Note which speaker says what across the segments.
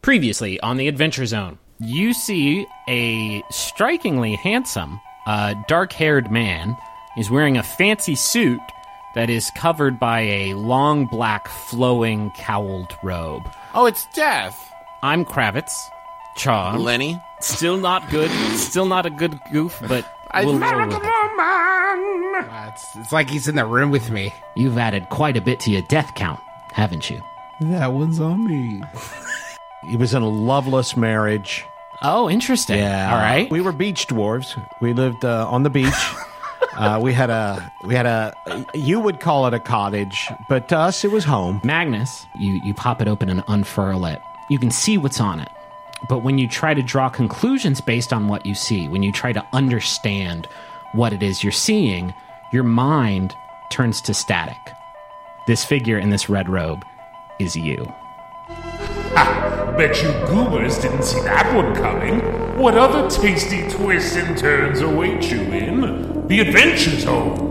Speaker 1: Previously on the Adventure Zone, you see a strikingly handsome, dark-haired man. He's wearing a fancy suit that is covered by a long, black, flowing, cowled robe.
Speaker 2: Oh, it's Death.
Speaker 1: I'm Kravitz. Charm.
Speaker 2: Lenny.
Speaker 1: Still not good. Still not a good goof, but we'll roll with it.
Speaker 3: It's like he's in the room with me.
Speaker 1: You've added quite a bit to your death count, haven't you?
Speaker 3: That one's on me.
Speaker 4: He was in a loveless marriage.
Speaker 1: Oh, interesting.
Speaker 4: Yeah.
Speaker 1: All right.
Speaker 4: We were beach dwarves. We lived on the beach. We had a, you would call it a cottage, but to us it was home.
Speaker 1: Magnus, you pop it open and unfurl it. You can see what's on it. But when you try to draw conclusions based on what you see, when you try to understand what it is you're seeing, your mind turns to static. This figure in this red robe is you.
Speaker 5: Bet you goobers didn't see that one coming. What other tasty twists and turns await you in the Adventure Zone?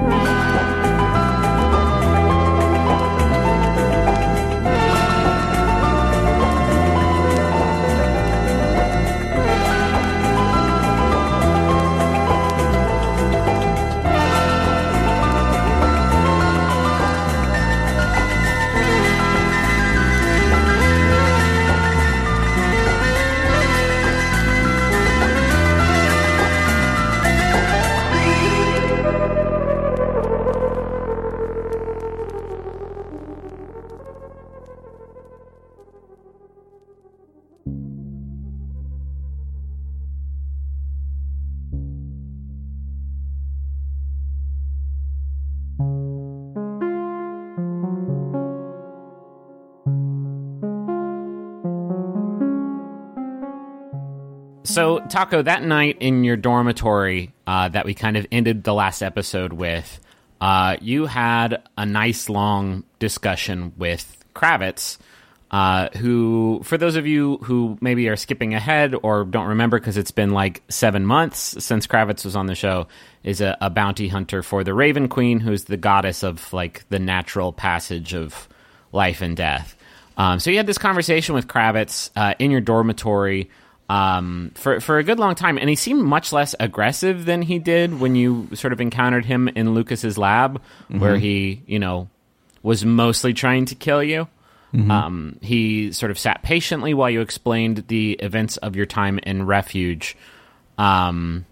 Speaker 1: So, Taco, that night in your dormitory that we kind of ended the last episode with, you had a nice long discussion with Kravitz, who, for those of you who maybe are skipping ahead or don't remember because it's been like 7 months since Kravitz was on the show, is a bounty hunter for the Raven Queen, who's the goddess of like the natural passage of life and death. So you had this conversation with Kravitz in your dormitory for a good long time, and he seemed much less aggressive than he did when you sort of encountered him in Lucas's lab, where he, was mostly trying to kill you. He sort of sat patiently while you explained the events of your time in Refuge. So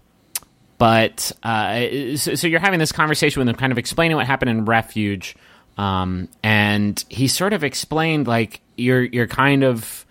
Speaker 1: you're having this conversation with him, kind of explaining what happened in Refuge, and he sort of explained, like, you're kind of...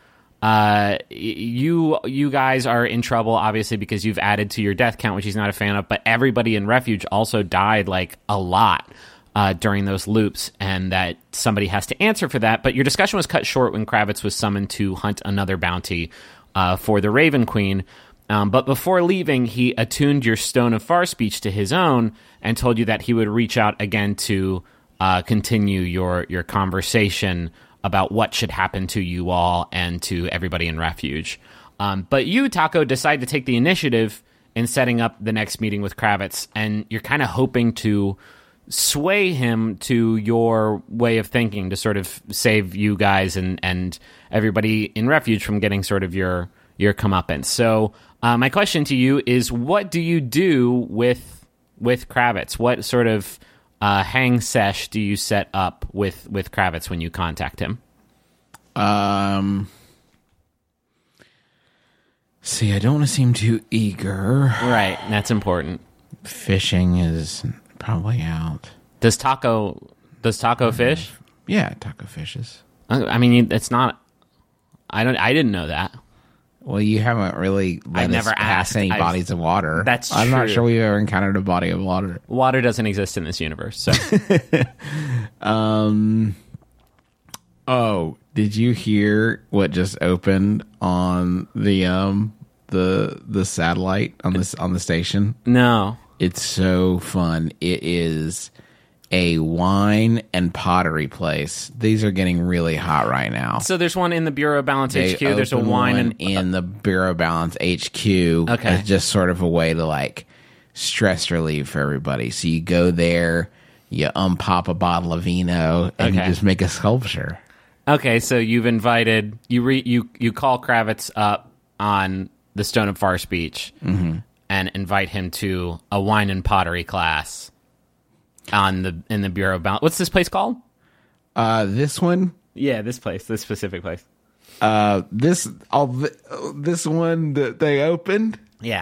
Speaker 1: you guys are in trouble, obviously, because you've added to your death count, which he's not a fan of, but everybody in Refuge also died, like, a lot during those loops, and that somebody has to answer for that. But your discussion was cut short when Kravitz was summoned to hunt another bounty for the Raven Queen. But before leaving, he attuned your Stone of Far Speech to his own and told you that he would reach out again to continue your conversation about what should happen to you all and to everybody in Refuge. But you, Taco, decide to take the initiative in setting up the next meeting with Kravitz, and you're kind of hoping to sway him to your way of thinking to sort of save you guys and everybody in Refuge from getting sort of your comeuppance. So my question to you is, what do you do with Kravitz? What sort of hang sesh do you set up with Kravitz when you contact him?
Speaker 3: See, I don't want to seem too eager.
Speaker 1: Right, that's important.
Speaker 3: Fishing is probably out.
Speaker 1: Does Taco fish?
Speaker 3: Yeah, Taco fishes.
Speaker 1: I mean, it's not. I didn't know that.
Speaker 3: Well, you haven't really let us pass any bodies of water.
Speaker 1: That's
Speaker 3: I'm
Speaker 1: true.
Speaker 3: not sure we've ever encountered a body of water.
Speaker 1: Water doesn't exist in this universe. So,
Speaker 3: oh, did you hear what just opened on the satellite on the station?
Speaker 1: No.
Speaker 3: It's so fun. It is a wine and pottery place. These are getting really hot right now.
Speaker 1: So there's one in the Bureau of Balance HQ. There's a wine
Speaker 3: in the Bureau of Balance HQ.
Speaker 1: Okay.
Speaker 3: As just sort of a way to like stress relief for everybody. So you go there, you unpop a bottle of vino, and you just make a sculpture.
Speaker 1: Okay, so you've invited you call Kravitz up on the Stone of Far Speech and invite him to a wine and pottery class in the Bureau of Balance. What's this place called?
Speaker 3: This one.
Speaker 1: Yeah, this specific place.
Speaker 3: This one that they opened.
Speaker 1: Yeah.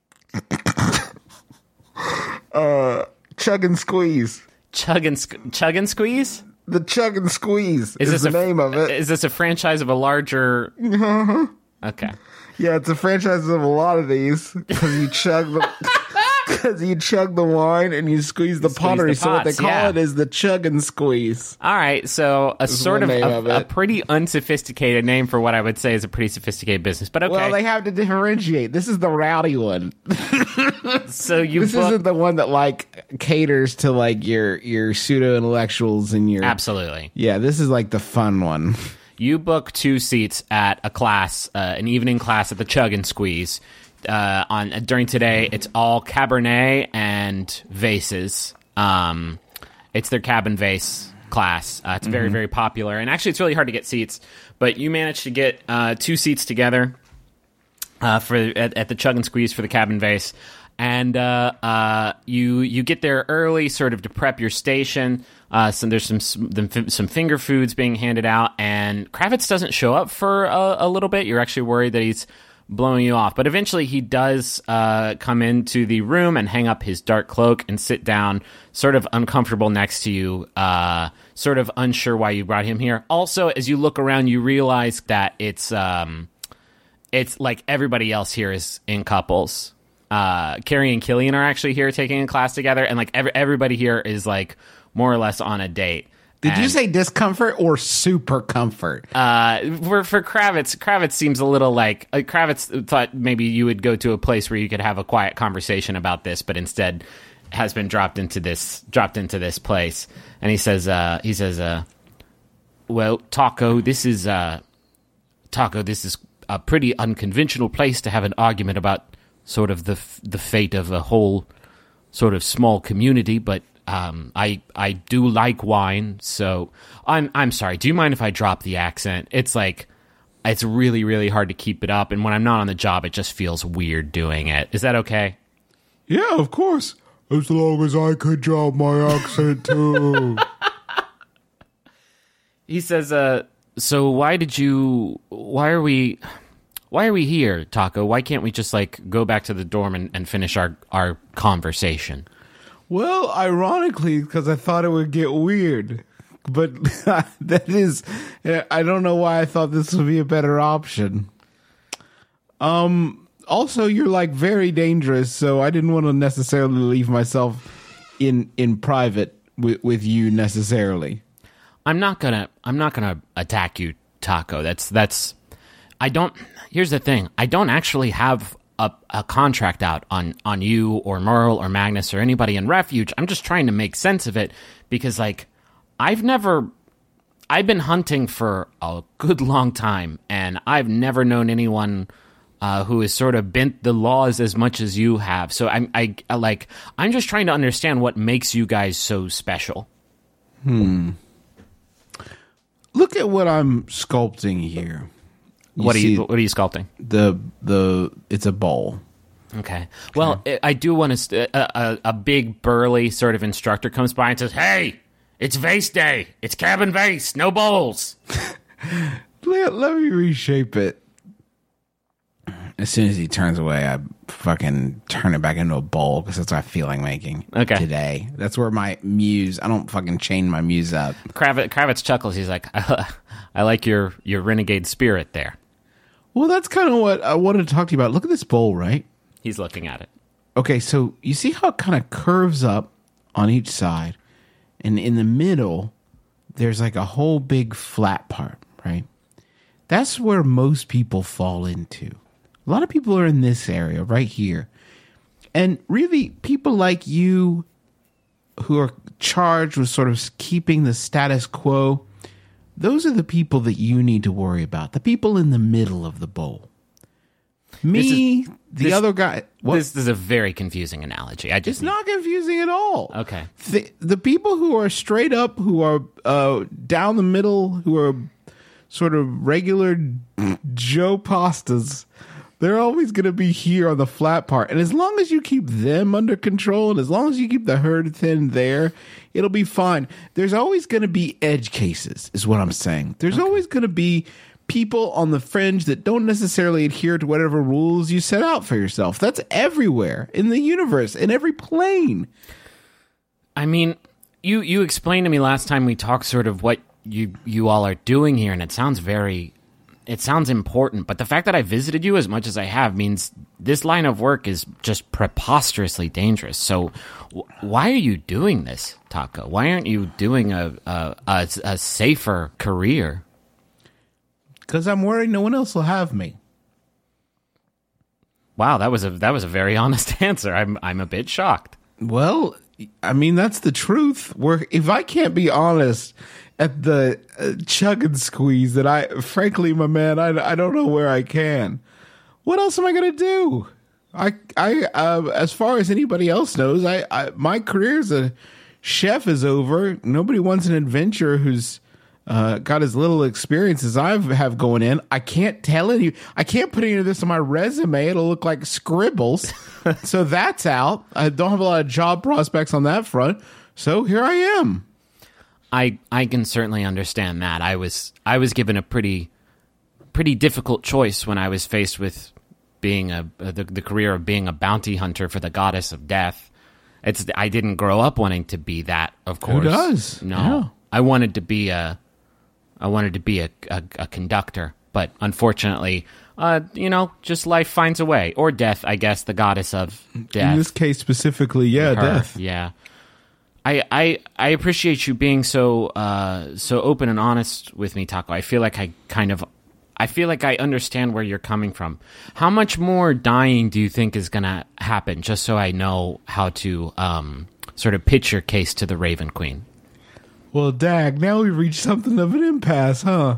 Speaker 3: Chug and Squeeze.
Speaker 1: Chug and Squeeze?
Speaker 3: The Chug and Squeeze is the name of it.
Speaker 1: Is this a franchise of a larger... Okay.
Speaker 3: Yeah, it's a franchise of a lot of these because you chug the wine and you squeeze the pottery. So what they call it is the Chug and Squeeze.
Speaker 1: All right, so a sort of a pretty unsophisticated name for what I would say is a pretty sophisticated business. But okay,
Speaker 3: well, they have to differentiate. This is the rowdy one.
Speaker 1: So
Speaker 3: this isn't the one that like caters to like your pseudo intellectuals and your
Speaker 1: absolutely.
Speaker 3: Yeah, this is like the fun one.
Speaker 1: You book 2 seats at a class, an evening class at the Chug and Squeeze. During today, it's all Cabernet and vases. It's their Cab and Vase class. It's very, very popular, and actually, it's really hard to get seats. But you managed to get 2 seats together at the Chug and Squeeze for the Cab and Vase, and you get there early, sort of to prep your station. So there's some finger foods being handed out, and Kravitz doesn't show up for a little bit. You're actually worried that he's blowing you off, but eventually he does come into the room and hang up his dark cloak and sit down, sort of uncomfortable next to you, sort of unsure why you brought him here. Also, as you look around, you realize that it's like everybody else here is in couples. Carrie and Killian are actually here taking a class together, and like everybody here is like more or less on a date.
Speaker 3: Did you say discomfort or super comfort?
Speaker 1: For Kravitz seems a little like Kravitz thought maybe you would go to a place where you could have a quiet conversation about this, but instead has been dropped into this place. And he says, well, Taco, this is a pretty unconventional place to have an argument about sort of the fate of a whole sort of small community, but I do like wine, so I'm sorry. Do you mind if I drop the accent? It's like it's really, really hard to keep it up, and when I'm not on the job, it just feels weird doing it. Is that okay?
Speaker 2: Yeah, of course. As long as I could drop my accent too.
Speaker 1: He says, so why are we here, Taco? Why can't we just like go back to the dorm and finish our conversation?
Speaker 3: Well, ironically, because I thought it would get weird. But that is, I don't know why I thought this would be a better option. Also, you're like very dangerous, so I didn't want to necessarily leave myself in private with you necessarily.
Speaker 1: I'm not gonna attack you, Taco. Here's the thing. I don't actually have a contract out on you or Merle or Magnus or anybody in Refuge. I'm just trying to make sense of it because, like, I've been hunting for a good long time, and I've never known anyone who has sort of bent the laws as much as you have. So I'm just trying to understand what makes you guys so special.
Speaker 3: Look at what I'm sculpting here.
Speaker 1: What are you sculpting?
Speaker 3: It's a bowl.
Speaker 1: Okay. Well, I do want to. A big burly sort of instructor comes by and says, "Hey, it's Vase Day. It's Cab and Vase. No bowls."
Speaker 3: Let me reshape it. As soon as he turns away, I fucking turn it back into a bowl because that's what I feel like making today. That's where my muse. I don't fucking chain my muse up.
Speaker 1: Kravitz chuckles. He's like, "I like your renegade spirit there."
Speaker 3: Well, that's kind of what I wanted to talk to you about. Look at this bowl, right?
Speaker 1: He's looking at it.
Speaker 3: Okay, so you see how it kind of curves up on each side, and in the middle, there's like a whole big flat part, right? That's where most people fall into. A lot of people are in this area right here. And really, people like you who are charged with sort of keeping the status quo, those are the people that you need to worry about. The people in the middle of the bowl. The other guy. What?
Speaker 1: This is a very confusing analogy.
Speaker 3: It's not confusing at all.
Speaker 1: Okay.
Speaker 3: The people who are straight up, who are down the middle, who are sort of regular Joe pastas, they're always going to be here on the flat part. And as long as you keep them under control and as long as you keep the herd thin there, it'll be fine. There's always going to be edge cases, is what I'm saying. There's always going to be people on the fringe that don't necessarily adhere to whatever rules you set out for yourself. That's everywhere in the universe, in every plane.
Speaker 1: I mean, you explained to me last time we talked sort of what you all are doing here, and it sounds important, but the fact that I visited you as much as I have means this line of work is just preposterously dangerous. So why are you doing this, Taako? Why aren't you doing a safer career?
Speaker 3: Because I'm worried no one else will have me.
Speaker 1: Wow, that was a very honest answer. I'm a bit shocked.
Speaker 3: Well, I mean, that's the truth. If I can't be honest at the chug and squeeze, that frankly, my man, I don't know where I can. What else am I going to do? I as far as anybody else knows, my career as a chef is over. Nobody wants an adventurer who's got as little experience as I have going in. I can't I can't put any of this on my resume. It'll look like scribbles. So that's out. I don't have a lot of job prospects on that front. So here I am.
Speaker 1: I can certainly understand that. I was given a pretty difficult choice when I was faced with being the career of being a bounty hunter for the goddess of death. I didn't grow up wanting to be that, of course.
Speaker 3: Who does?
Speaker 1: No.
Speaker 3: Yeah.
Speaker 1: I wanted to be a conductor, but unfortunately, just life finds a way, or death. I guess the goddess of death.
Speaker 3: In this case specifically, yeah,
Speaker 1: Her,
Speaker 3: death.
Speaker 1: Yeah. I appreciate you being so open and honest with me, Taako. I feel like I understand where you're coming from. How much more dying do you think is going to happen? Just so I know how to sort of pitch your case to the Raven Queen.
Speaker 3: Well, dag, now we've reached something of an impasse, huh?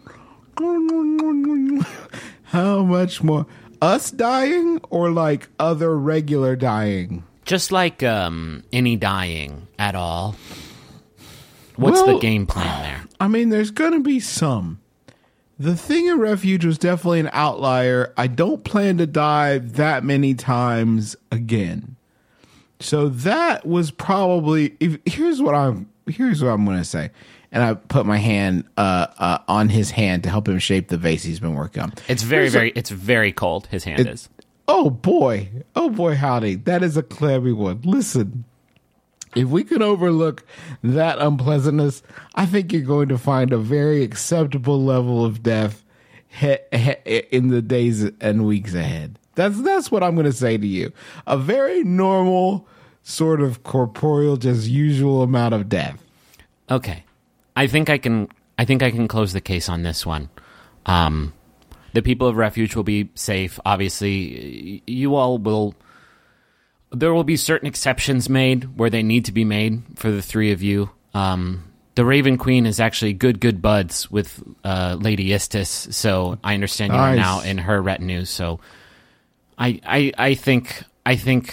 Speaker 3: How much more? Us dying or like other regular dying?
Speaker 1: Just like any dying at all. What's the game plan there?
Speaker 3: I mean, there's going to be some. The thing in Refuge was definitely an outlier. I don't plan to die that many times again. So that was probably... Here's what I'm going to say. And I put my hand on his hand to help him shape the vase he's been working on.
Speaker 1: It's very cold, his hand is.
Speaker 3: Oh boy, howdy. That is a clammy one. Listen, if we can overlook that unpleasantness, I think you're going to find a very acceptable level of death in the days and weeks ahead. That's what I'm going to say to you. A very normal, sort of corporeal, just usual amount of death.
Speaker 1: Okay. I think I can close the case on this one. The people of Refuge will be safe. Obviously, you all will... There will be certain exceptions made where they need to be made for the three of you. The Raven Queen is actually good buds with Lady Istis, so I understand you are now in her retinue. So I think I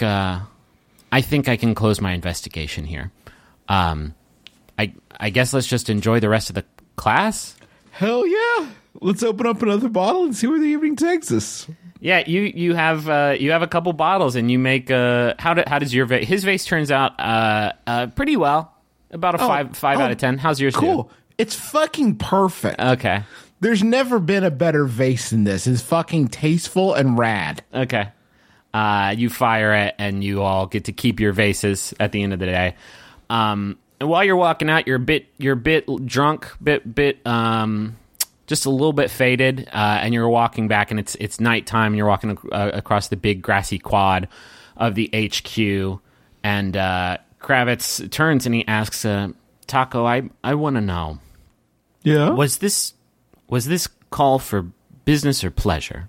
Speaker 1: can close my investigation here. I guess let's just enjoy the rest of the class.
Speaker 3: Hell yeah! Let's open up another bottle and see where the evening takes us.
Speaker 1: Yeah, you have a couple bottles, and you make how does your vase? His vase turns out pretty well, about a five out of 10. How's yours?
Speaker 3: Cool.
Speaker 1: Do?
Speaker 3: It's fucking perfect.
Speaker 1: Okay.
Speaker 3: There's never been a better vase than this. It's fucking tasteful and rad.
Speaker 1: Okay. You fire it, and you all get to keep your vases at the end of the day. And while you're walking out, you're a bit drunk, just a little bit faded, and you're walking back, and it's nighttime, and you're walking across the big grassy quad of the HQ, and Kravitz turns and he asks, Taako, I want to know.
Speaker 3: Yeah?
Speaker 1: Was this call for business or pleasure?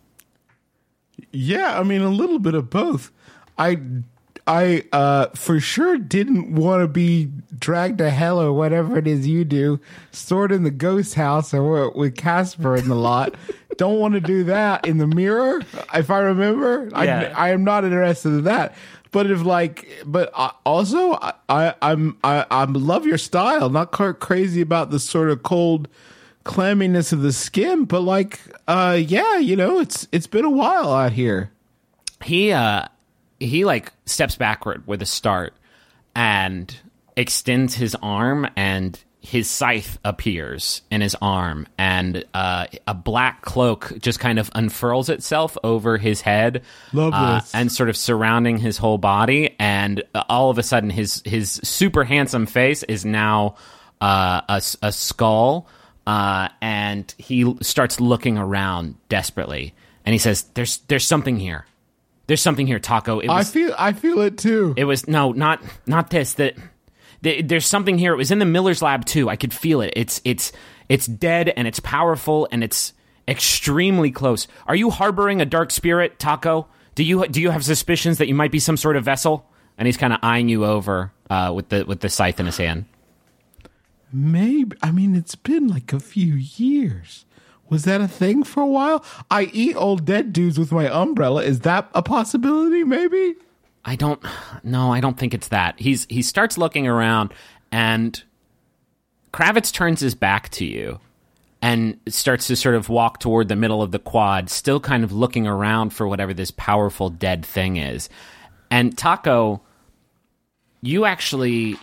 Speaker 3: Yeah, I mean, a little bit of both. I for sure didn't want to be dragged to hell or whatever it is you do, stored in the ghost house or with Casper in the lot. Don't want to do that in the mirror, if I remember.
Speaker 1: Yeah.
Speaker 3: I am not interested in that. But also I love your style. Not crazy about the sort of cold clamminess of the skin, but like, yeah, you know, it's been a while out here.
Speaker 1: He like steps backward with a start and extends his arm, and his scythe appears in his arm, and a black cloak just kind of unfurls itself over his head.
Speaker 3: Love this.
Speaker 1: And sort of surrounding his whole body, and all of a sudden his super handsome face is now a skull, and he starts looking around desperately, and he says, there's something here. There's something here, Taco.
Speaker 3: I feel it too.
Speaker 1: It was not this. There's something here. It was in the Miller's lab too. I could feel it. It's dead, and it's powerful, and it's extremely close. Are you harboring a dark spirit, Taco? Do you have suspicions that you might be some sort of vessel? And he's kind of eyeing you over with the scythe in his hand.
Speaker 3: Maybe. I mean, it's been like a few years. Was that a thing for a while? I eat old dead dudes with my umbrella. Is that a possibility? Maybe.
Speaker 1: I don't think it's that. He starts looking around, and Kravitz turns his back to you and starts to sort of walk toward the middle of the quad, still kind of looking around for whatever this powerful dead thing is. And Taco, you actually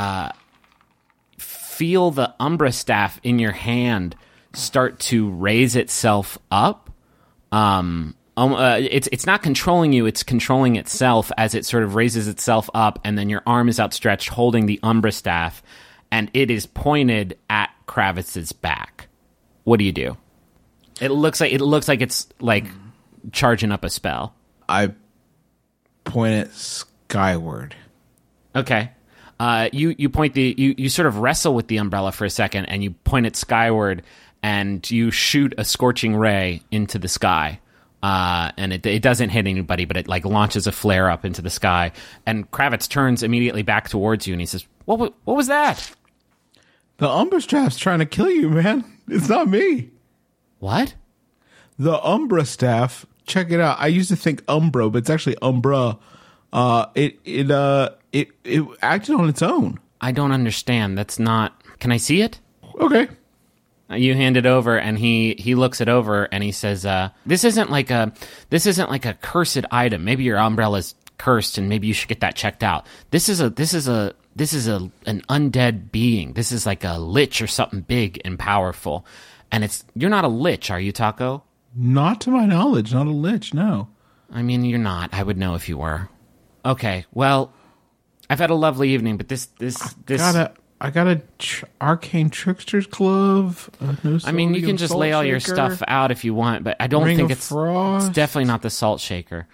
Speaker 1: feel the Umbra staff in your hand start to raise itself up. It's not controlling you, it's controlling itself as it sort of raises itself up, and then your arm is outstretched holding the Umbra staff, and it is pointed at Kravitz's back. What do you do? It looks like it's like charging up a spell.
Speaker 3: I point it skyward.
Speaker 1: Okay. You point you sort of wrestle with the umbrella for a second, and you point it skyward, and you shoot a scorching ray into the sky. And it doesn't hit anybody, but it like launches a flare up into the sky. And Kravitz turns immediately back towards you, and he says, "What was that?"
Speaker 3: The Umbra staff's trying to kill you, man. It's not me.
Speaker 1: What?
Speaker 3: The Umbra staff. Check it out. I used to think Umbro, but it's actually Umbra. It acted on its own.
Speaker 1: I don't understand. That's not. Can I see it?
Speaker 3: Okay.
Speaker 1: You hand it over, and he looks it over, and he says, "This isn't like a cursed item. Maybe your umbrella's cursed, and maybe you should get that checked out. This is an undead being. This is like a lich or something big and powerful. And you're not a lich, are you, Taco?"
Speaker 3: Not to my knowledge. Not a lich. No.
Speaker 1: I mean, you're not. I would know if you were. Okay. Well, I've had a lovely evening, but this.
Speaker 3: I got a arcane trickster's glove.
Speaker 1: I mean, you can just lay all your stuff out if you want, but I don't think it's definitely not the salt shaker.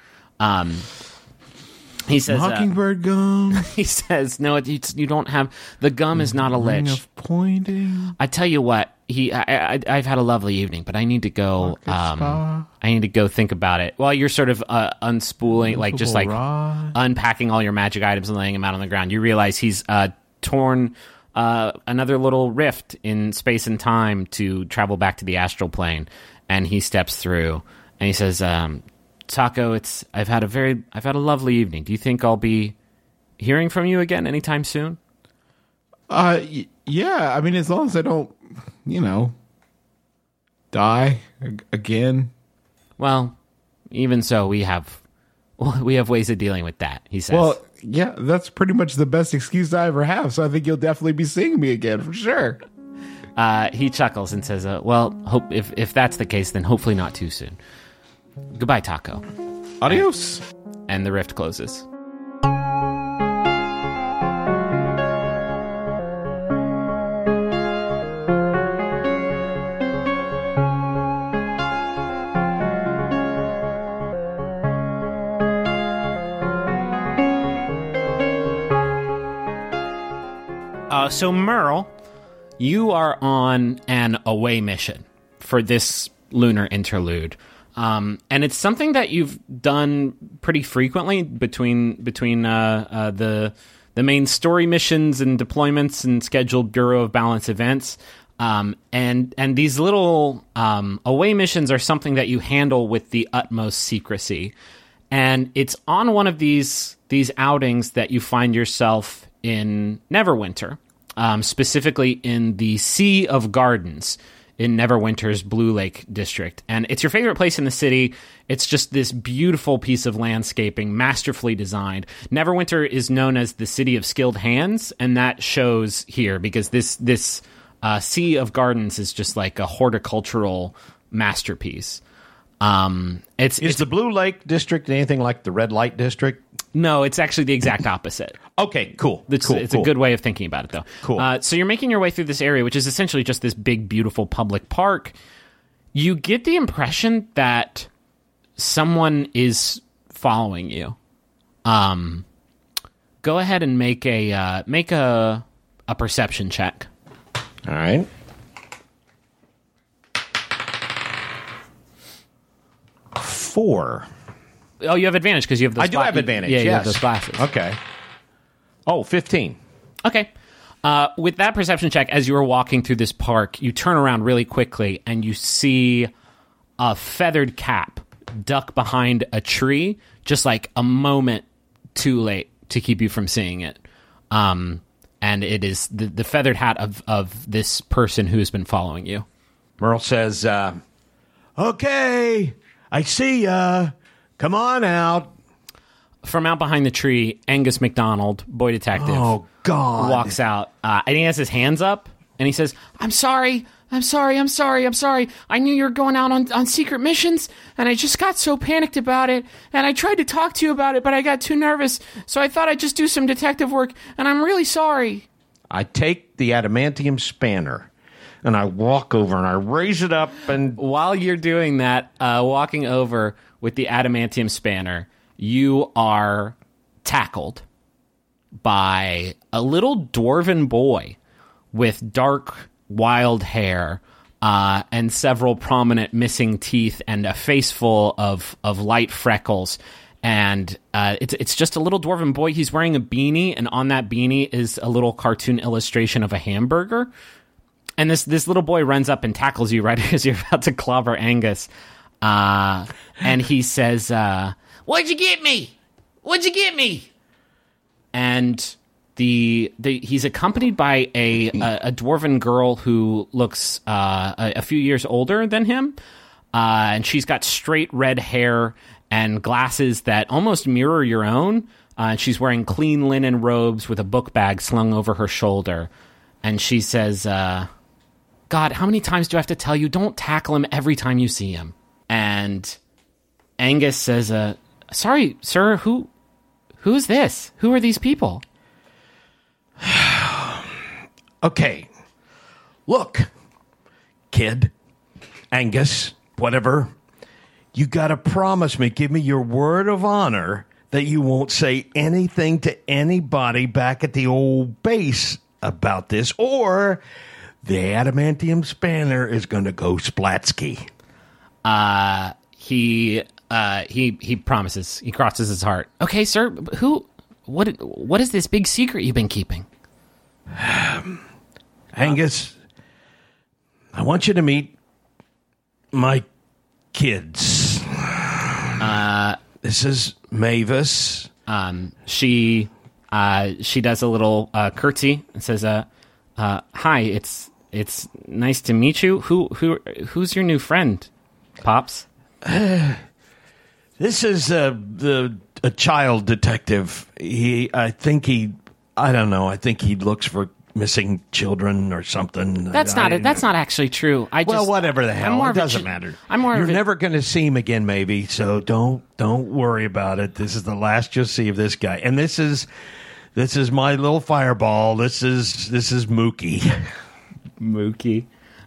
Speaker 1: He says
Speaker 3: mockingbird gum.
Speaker 1: He says no. You don't have the gum. Is not a lich.
Speaker 3: Ring of pointing.
Speaker 1: I tell you what. I've had a lovely evening, but I need to go. I need to go think about it while you're sort of unspooling, like just like unpacking all your magic items and laying them out on the ground. You realize he's torn another little rift in space and time to travel back to the astral plane, and he steps through and he says, "Taco, I've had a lovely evening. Do you think I'll be hearing from you again anytime soon?"
Speaker 3: Yeah. I mean, as long as I don't, die again.
Speaker 1: Well, even so, we have ways of dealing with that. He says.
Speaker 3: Well, yeah, that's pretty much the best excuse I ever have. So I think you'll definitely be seeing me again for sure.
Speaker 1: He chuckles and says, "Well, hope if that's the case, then hopefully not too soon. Goodbye, Taco."
Speaker 3: Adios.
Speaker 1: And the rift closes. So Merle, you are on an away mission for this lunar interlude. And it's something that you've done pretty frequently between the main story missions and deployments and scheduled Bureau of Balance events. And these little away missions are something that you handle with the utmost secrecy. And it's on one of these outings that you find yourself in Neverwinter, specifically in the Sea of Gardens in Neverwinter's Blue Lake district. And it's your favorite place in the city. It's just this beautiful piece of landscaping, masterfully designed. Neverwinter is known as the city of skilled hands, and that shows here because this Sea of Gardens is just like a horticultural masterpiece. It's
Speaker 4: the Blue Lake district anything like the Red Light district?
Speaker 1: No, it's actually the exact opposite.
Speaker 4: Okay, cool.
Speaker 1: It's a good way of thinking about it, though.
Speaker 4: Cool.
Speaker 1: So you're making your way through this area, which is essentially just this big, beautiful public park. You get the impression that someone is following you. Go ahead and make a perception check.
Speaker 4: All right. 4.
Speaker 1: Oh, you have advantage because you have those
Speaker 4: I do have advantage,
Speaker 1: Yeah, you have
Speaker 4: yes.
Speaker 1: those glasses.
Speaker 4: Okay. Oh, 15.
Speaker 1: Okay. With that perception check, as you are walking through this park, you turn around really quickly and you see a feathered cap duck behind a tree, just like a moment too late to keep you from seeing it. And it is the feathered hat of this person who has been following you.
Speaker 4: Merle says, okay, I see ya. Come on out.
Speaker 1: From out behind the tree, Angus MacDonald, boy detective,
Speaker 4: Oh, God.
Speaker 1: walks out. And he has his hands up, and he says, I'm sorry. I knew you were going out on secret missions, and I just got so panicked about it, and I tried to talk to you about it, but I got too nervous, so I thought I'd just do some detective work, and I'm really sorry.
Speaker 4: I take the adamantium spanner, and I walk over, and I raise it up, and...
Speaker 1: While you're doing that, walking over with the adamantium spanner, you are tackled by a little dwarven boy with dark, wild hair and several prominent missing teeth and a face full of light freckles. And it's just a little dwarven boy. He's wearing a beanie, and on that beanie is a little cartoon illustration of a hamburger. And this little boy runs up and tackles you right as you're about to clobber Angus. And he says, "What'd you get me? What'd you get me?" And he's accompanied by a dwarven girl who looks a few years older than him, and she's got straight red hair and glasses that almost mirror your own. And she's wearing clean linen robes with a book bag slung over her shoulder. And she says, "God, how many times do I have to tell you? Don't tackle him every time you see him." And Angus says, "Sorry, sir, who's this? Who are these people?"
Speaker 4: Okay. Look, kid, Angus, whatever, you gotta promise me, give me your word of honor that you won't say anything to anybody back at the old base about this, or the adamantium spanner is gonna go splatsky.
Speaker 1: He promises. He crosses his heart. Okay, sir, what is this big secret you've been keeping?
Speaker 4: Angus, I want you to meet my kids. This is Mavis.
Speaker 1: She does a little curtsy and says, "Hi, it's nice to meet you. Who's your new friend, Pops?"
Speaker 4: This is a child detective. I think he looks for missing children or something.
Speaker 1: That's not actually true.
Speaker 4: Whatever the hell. It doesn't matter. You're
Speaker 1: of
Speaker 4: never going to see him again, maybe. So don't worry about it. This is the last you'll see of this guy. And this is my little fireball. This is Mookie.
Speaker 1: Mookie.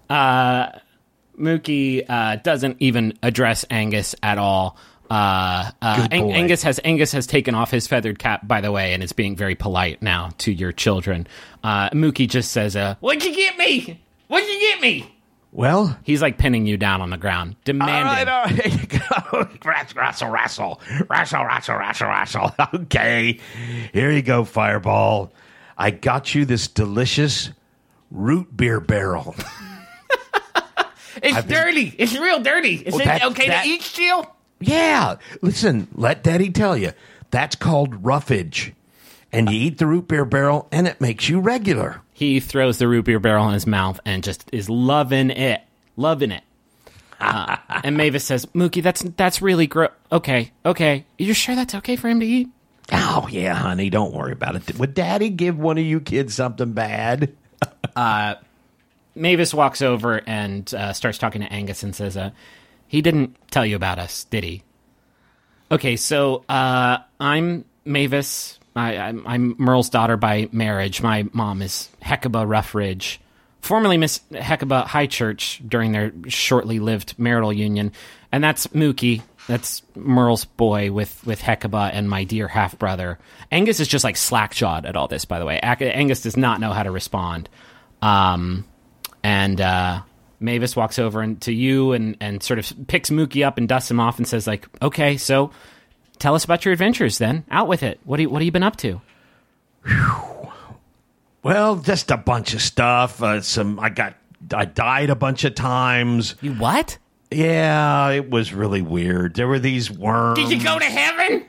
Speaker 1: Mookie doesn't even address Angus at all. Angus has taken off his feathered cap, by the way, and is being very polite now to your children. Mookie just says, "What'd you get me? What'd you get me?"
Speaker 4: Well,
Speaker 1: he's like pinning you down on the ground, demanding.
Speaker 4: All right, here you go. Rassle. Okay, here you go, Fireball. I got you this delicious root beer barrel.
Speaker 1: It's dirty. It's real dirty. Is it okay to eat still?
Speaker 4: Yeah. Listen, let Daddy tell you. That's called roughage. And you eat the root beer barrel, and it makes you regular.
Speaker 1: He throws the root beer barrel in his mouth and just is loving it. loving it. And Mavis says, Mookie, that's really gross. Okay. You sure that's okay for him to eat?
Speaker 4: Oh, yeah, honey, don't worry about it. Would Daddy give one of you kids something bad?
Speaker 1: Mavis walks over and starts talking to Angus and says, he didn't tell you about us, did he? Okay, so I'm Mavis. I'm Merle's daughter by marriage. My mom is Hecuba Ruffridge, formerly Miss Hecuba Highchurch during their shortly lived marital union. And that's Mookie. That's Merle's boy with Hecuba and my dear half-brother. Angus is just like slack-jawed at all this, by the way. Angus does not know how to respond. Mavis walks over to you and sort of picks Mookie up and dusts him off and says, like, okay, so tell us about your adventures then. Out with it. What have you been up to?
Speaker 4: Well, just a bunch of stuff. I died a bunch of times.
Speaker 1: You what?
Speaker 4: Yeah, it was really weird. There were these worms.
Speaker 1: Did you go to heaven?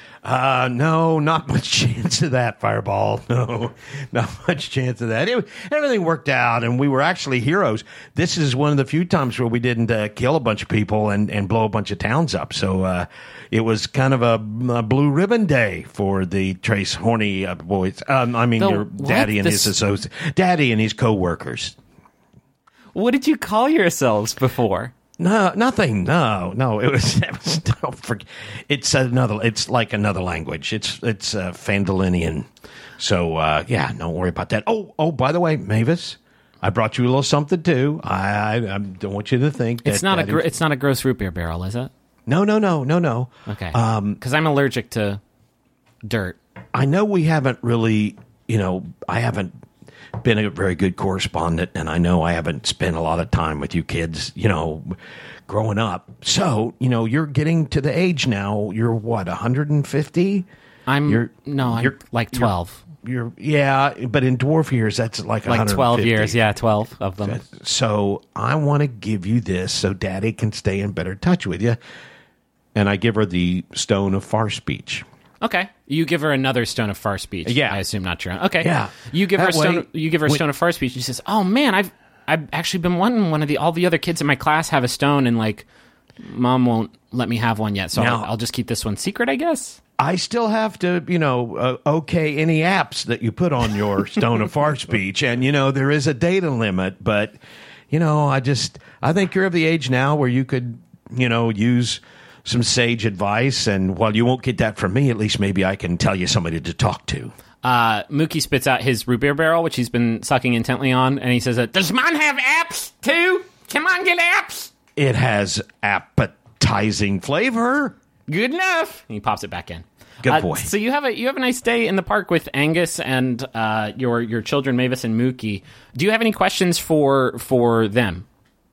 Speaker 4: No, not much chance of that, Fireball. No, not much chance of that. Everything worked out, and we were actually heroes. This is one of the few times where we didn't kill a bunch of people and blow a bunch of towns up. So it was kind of a blue ribbon day for the Trace Horny boys. Your daddy and his associates, daddy and his co-workers.
Speaker 1: What did you call yourselves before?
Speaker 4: No, nothing. No. It was don't forget. It's like another language. It's Phandalinian. So don't worry about that. Oh, by the way, Mavis, I brought you a little something too. I don't want you to think that
Speaker 1: it's not a gross root beer barrel, is it?
Speaker 4: No.
Speaker 1: Okay. Because I'm allergic to dirt.
Speaker 4: I know we haven't really, I haven't been a very good correspondent, and I know I haven't spent a lot of time with you kids, growing up. So, you're getting to the age now. You're what, 150?
Speaker 1: I'm like 12.
Speaker 4: But in dwarf years, that's like
Speaker 1: 12 years. Yeah, 12 of them.
Speaker 4: So I want to give you this so Daddy can stay in better touch with you. And I give her the Stone of Far Speech.
Speaker 1: Okay, you give her another Stone of Far Speech.
Speaker 4: Yeah,
Speaker 1: I assume not your own. Okay,
Speaker 4: yeah.
Speaker 1: You give her a Stone of Far Speech. She says, "Oh man, I've actually been wanting all the other kids in my class have a stone, and like, Mom won't let me have one yet. So I'll just keep this one secret, I guess."
Speaker 4: I still have to, okay any apps that you put on your Stone of Far Speech, and there is a data limit, but I think you're of the age now where you could, use some sage advice, and while you won't get that from me, at least maybe I can tell you somebody to talk to.
Speaker 1: Mookie spits out his root beer barrel, which he's been sucking intently on, and he says, "Does mine have apps too? Can mine get apps?"
Speaker 4: It has appetizing flavor.
Speaker 1: Good enough. And he pops it back in.
Speaker 4: Good boy.
Speaker 1: So you have a nice day in the park with Angus and your children Mavis and Mookie. Do you have any questions for them?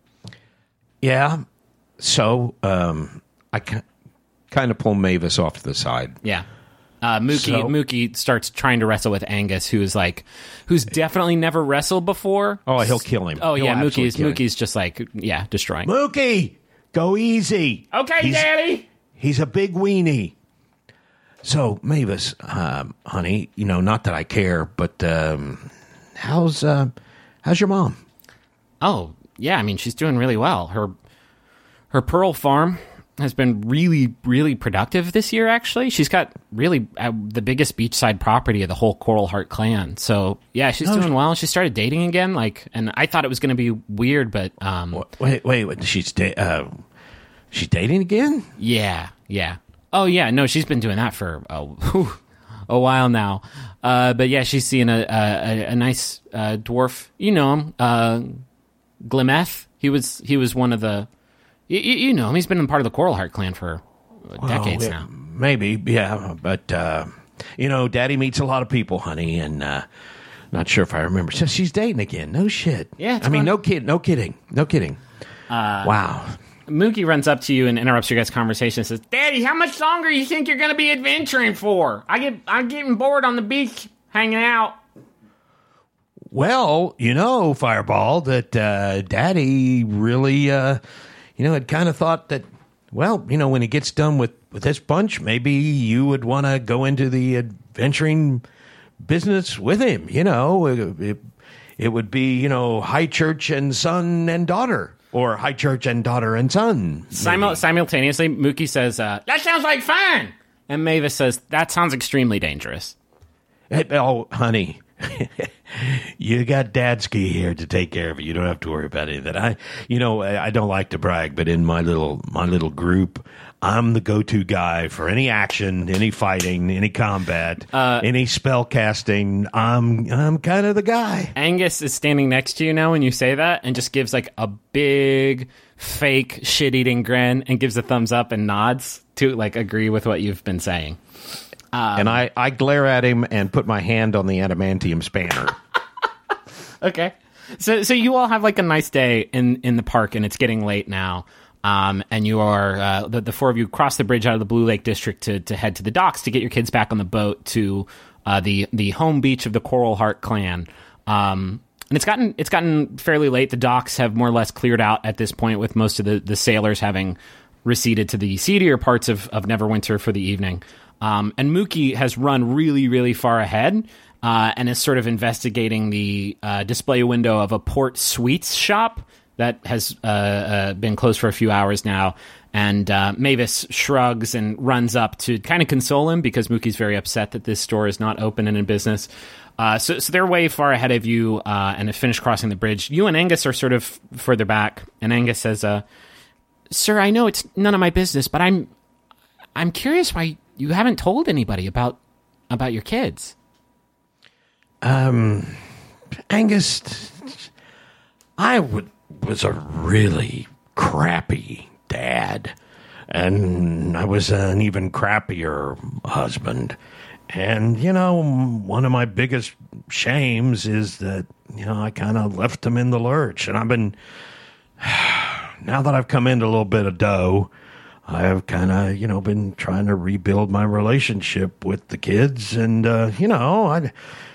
Speaker 4: Yeah. So I kind of pull Mavis off to the side.
Speaker 1: Yeah. Mookie starts trying to wrestle with Angus, who's definitely never wrestled before.
Speaker 4: Oh, he'll kill him.
Speaker 1: Oh, yeah, Mookie's just destroying.
Speaker 4: Mookie, go easy.
Speaker 1: Okay, Daddy.
Speaker 4: He's a big weenie. So, Mavis, honey, not that I care, but how's your mom?
Speaker 1: Oh, yeah, I mean, she's doing really well. Her Pearl farm has been really, really productive this year, actually. She's got really the biggest beachside property of the whole Coral Heart clan. So, yeah, she's doing well. She started dating again, and I thought it was going to be weird, but...
Speaker 4: Wait, she's dating again?
Speaker 1: Yeah. Oh, yeah, no, she's been doing that for a while now. But, yeah, she's seeing a nice dwarf. You know him, Glimeth. He was one of the... You know him. He's been part of the Coral Heart clan for decades now.
Speaker 4: Maybe, yeah. But, Daddy meets a lot of people, honey, and not sure if I remember. So she's dating again. No shit.
Speaker 1: Yeah.
Speaker 4: No kidding. Wow.
Speaker 1: Mookie runs up to you and interrupts your guys' conversation and says, "Daddy, how much longer do you think you're going to be adventuring for? I'm getting bored on the beach hanging out."
Speaker 4: Well, Fireball, that Daddy really... had kind of thought that, when he gets done with this bunch, maybe you would want to go into the adventuring business with him. It would be, High Church and son and daughter. Or High Church and Daughter and Son.
Speaker 1: Simultaneously, Mookie says, that sounds like fun. And Mavis says, that sounds extremely dangerous.
Speaker 4: Oh, honey, you got Dadsky here to take care of it. You don't have to worry about any of that. I don't like to brag, but in my little group, I'm the go-to guy for any action, any fighting, any combat, any spell casting. I'm kind of the guy.
Speaker 1: Angus is standing next to you now when you say that and just gives like a big fake shit-eating grin and gives a thumbs up and nods to like agree with what you've been saying.
Speaker 4: And I glare at him and put my hand on the adamantium spanner.
Speaker 1: Okay. So you all have like a nice day in the park, and it's getting late now. And you are the four of you cross the bridge out of the Blue Lake District to head to the docks to get your kids back on the boat to the home beach of the Coral Heart clan. And it's gotten fairly late. The docks have more or less cleared out at this point, with most of the sailors having receded to the seedier parts of Neverwinter for the evening. And Mookie has run really, really far ahead and is sort of investigating the display window of a Port Sweets shop that has been closed for a few hours now. And Mavis shrugs and runs up to kind of console him because Mookie's very upset that this store is not open and in business. So they're way far ahead of you and have finished crossing the bridge. You and Angus are sort of further back. And Angus says, Sir, I know it's none of my business, but I'm curious why you haven't told anybody about your kids.
Speaker 4: Angus, I was a really crappy dad, and I was an even crappier husband. And, one of my biggest shames is that, I kind of left them in the lurch. And I've been, now that I've come into a little bit of dough, I've kind of, been trying to rebuild my relationship with the kids. And, I don't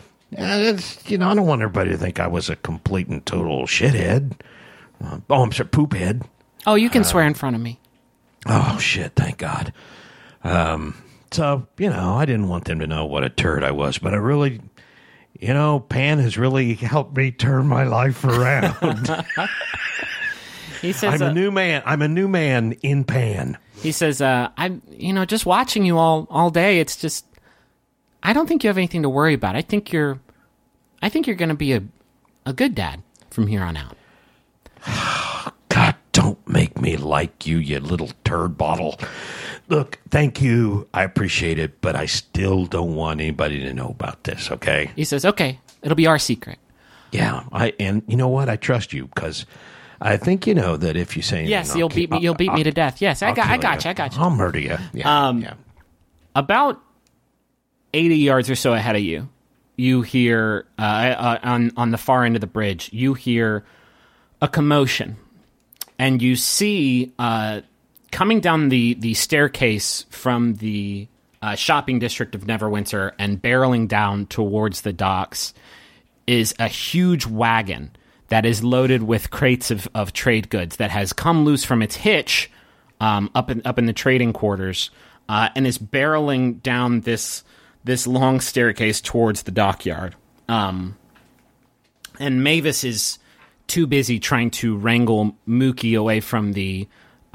Speaker 4: want everybody to think I was a complete and total shithead. I'm sorry, poophead.
Speaker 1: Oh, you can swear in front of me.
Speaker 4: Oh, shit, thank God. So, I didn't want them to know what a turd I was, but I really, Pan has really helped me turn my life around.
Speaker 1: He says,
Speaker 4: I'm a new man. I'm a new man in Pan.
Speaker 1: He says, I'm, just watching you all day. It's just, I don't think you have anything to worry about. I think you're going to be a good dad from here on out.
Speaker 4: God, don't make me like you little turd bottle. Look, thank you. I appreciate it, but I still don't want anybody to know about this, okay?
Speaker 1: He says, okay, it'll be our secret.
Speaker 4: Yeah, and you know what? I trust you because I think you know that if you say anything,
Speaker 1: yes, you'll beat me to death. Yes, I got you.
Speaker 4: I'll murder you. Yeah.
Speaker 1: About 80 yards or so ahead of you, you hear on the far end of the bridge, you hear a commotion, and you see coming down the staircase from the shopping district of Neverwinter and barreling down towards the docks is a huge wagon that is loaded with crates of trade goods that has come loose from its hitch up in the trading quarters and is barreling down this long staircase towards the dockyard. And Mavis is too busy trying to wrangle Mookie away from the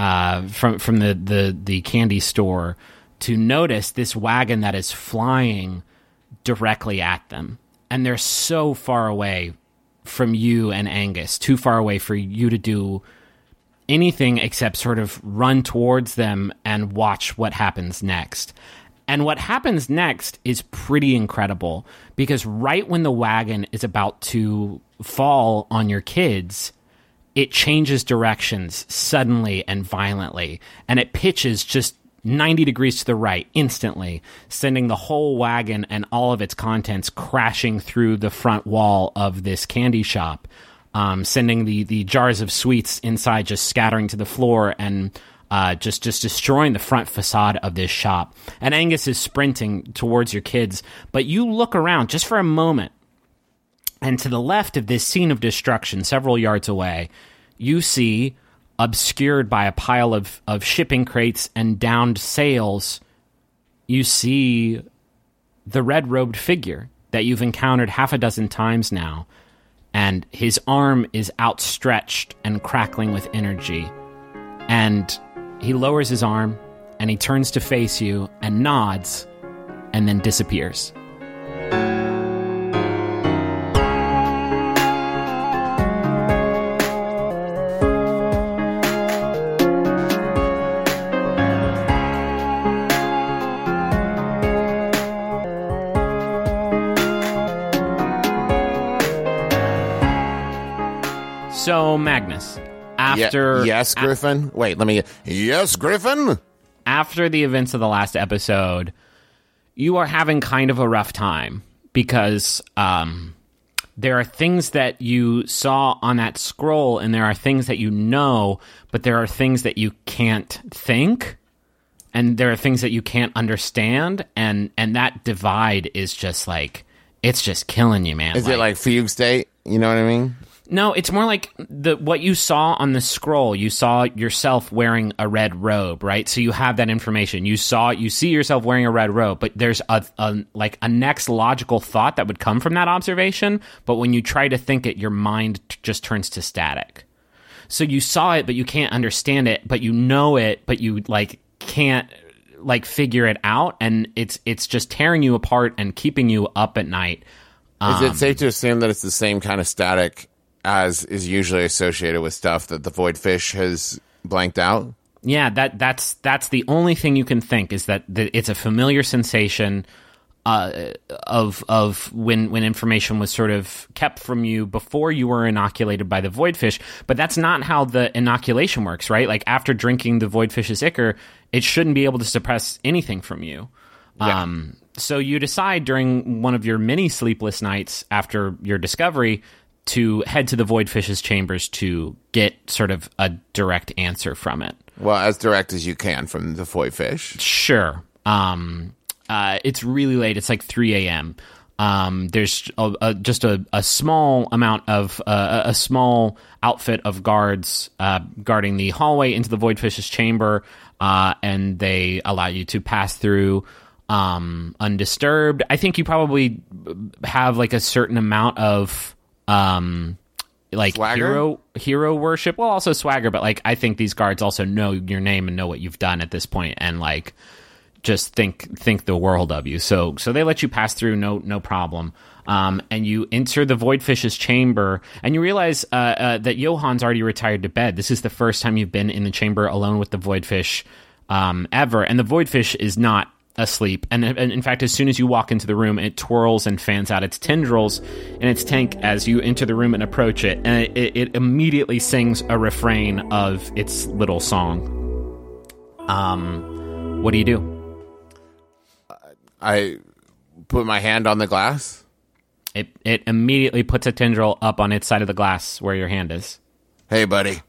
Speaker 1: candy store to notice this wagon that is flying directly at them. And they're so far away from you and Angus, too far away for you to do anything except sort of run towards them and watch what happens next. And what happens next is pretty incredible, because right when the wagon is about to fall on your kids, it changes directions suddenly and violently, and it pitches just 90 degrees to the right instantly, sending the whole wagon and all of its contents crashing through the front wall of this candy shop, sending the jars of sweets inside just scattering to the floor and just destroying the front facade of this shop. And Angus is sprinting towards your kids, but you look around just for a moment, and to the left of this scene of destruction, several yards away, you see, obscured by a pile of shipping crates and downed sails, you see the red-robed figure that you've encountered half a dozen times now, and his arm is outstretched and crackling with energy. And he lowers his arm, and he turns to face you and nods, and then disappears. So, Magnus, after...
Speaker 6: yes, Griffin? Wait, let me... Yes, Griffin?
Speaker 1: After the events of the last episode, you are having kind of a rough time because there are things that you saw on that scroll, and there are things that you know, but there are things that you can't think, and there are things that you can't understand, and that divide is just like... It's just killing you, man.
Speaker 6: Is it like fugue state? You know what I mean?
Speaker 1: No, it's more like what you saw on the scroll. You saw yourself wearing a red robe, right? So you have that information. You see yourself wearing a red robe, but there's a next logical thought that would come from that observation. But when you try to think it, your mind just turns to static. So you saw it, but you can't understand it. But you know it, but you can't figure it out, and it's just tearing you apart and keeping you up at night.
Speaker 6: Is it safe to assume that it's the same kind of static as is usually associated with stuff that the Void Fish has blanked out?
Speaker 1: Yeah, that's the only thing you can think is that it's a familiar sensation of when information was sort of kept from you before you were inoculated by the Void Fish. But that's not how the inoculation works, right? Like after drinking the Void Fish's ichor, it shouldn't be able to suppress anything from you.
Speaker 6: Yeah.
Speaker 1: So you decide during one of your many sleepless nights after your discovery to head to the Void Fish's chambers to get sort of a direct answer from it.
Speaker 6: Well, as direct as you can from the Void Fish.
Speaker 1: Sure. It's really late. It's like 3 a.m. There's just a small amount of a small outfit of guards guarding the hallway into the Void Fish's chamber, and they allow you to pass through undisturbed. I think you probably have like a certain amount of
Speaker 6: swagger?
Speaker 1: hero worship. Well, also swagger, but like I think these guards also know your name and know what you've done at this point, and like just think the world of you. So they let you pass through, no problem. And you enter the Void Fish's chamber, and you realize that Johan's already retired to bed. This is the first time you've been in the chamber alone with the Void Fish ever, and the Void Fish is not asleep. And in fact, as soon as you walk into the room, it twirls and fans out its tendrils in its tank as you enter the room and approach it, and it immediately sings a refrain of its little song. What do you do?
Speaker 6: I put my hand on the glass.
Speaker 1: It immediately puts a tendril up on its side of the glass where your hand is.
Speaker 6: Hey, buddy.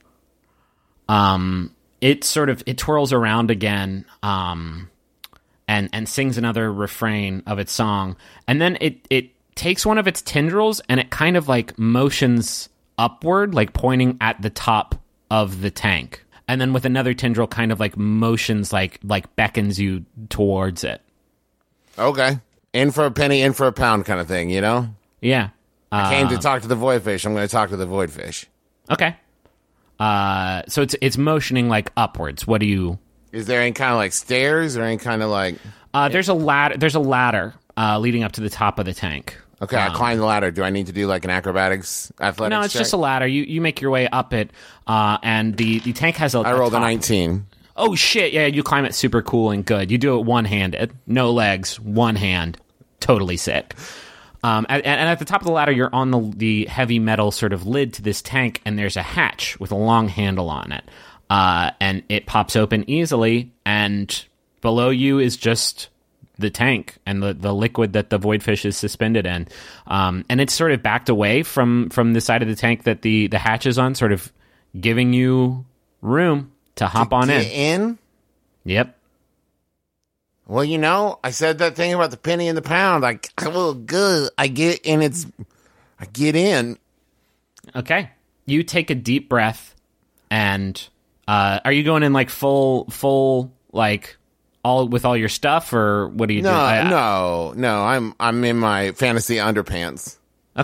Speaker 1: It twirls around again, and sings another refrain of its song, and then it takes one of its tendrils and it kind of like motions upward, like pointing at the top of the tank, and then with another tendril kind of like motions like beckons you towards it.
Speaker 6: Okay. In for a penny, in for a pound kind of thing, you know?
Speaker 1: Yeah.
Speaker 6: I came to talk to the Void Fish. I'm going to talk to the Void Fish.
Speaker 1: Okay. So it's motioning like upwards. What do you...
Speaker 6: Is there any kind of like stairs or any kind of like...
Speaker 1: There's a ladder leading up to the top of the tank.
Speaker 6: Okay, I climb the ladder. Do I need to do like an acrobatics athletics
Speaker 1: No, it's
Speaker 6: check?
Speaker 1: just a ladder. You make your way up it, and the tank has
Speaker 6: I rolled a 19.
Speaker 1: Oh, shit, yeah, you climb it super cool and good. You do it one-handed. No legs, one hand. Totally sick. And at the top of the ladder, you're on the heavy metal sort of lid to this tank, and there's a hatch with a long handle on it. And it pops open easily, and below you is just the tank and the liquid that the Void Fish is suspended in. And it's sort of backed away from the side of the tank that the hatch is on, sort of giving you room to hop on
Speaker 6: in.
Speaker 1: Yep.
Speaker 6: Well, you know, I said that thing about the penny and the pound. I feel good. I get in.
Speaker 1: Okay. You take a deep breath, and are you going in like full like all with all your stuff, or what are you doing?
Speaker 6: No. I'm in my fantasy underpants.
Speaker 1: Okay.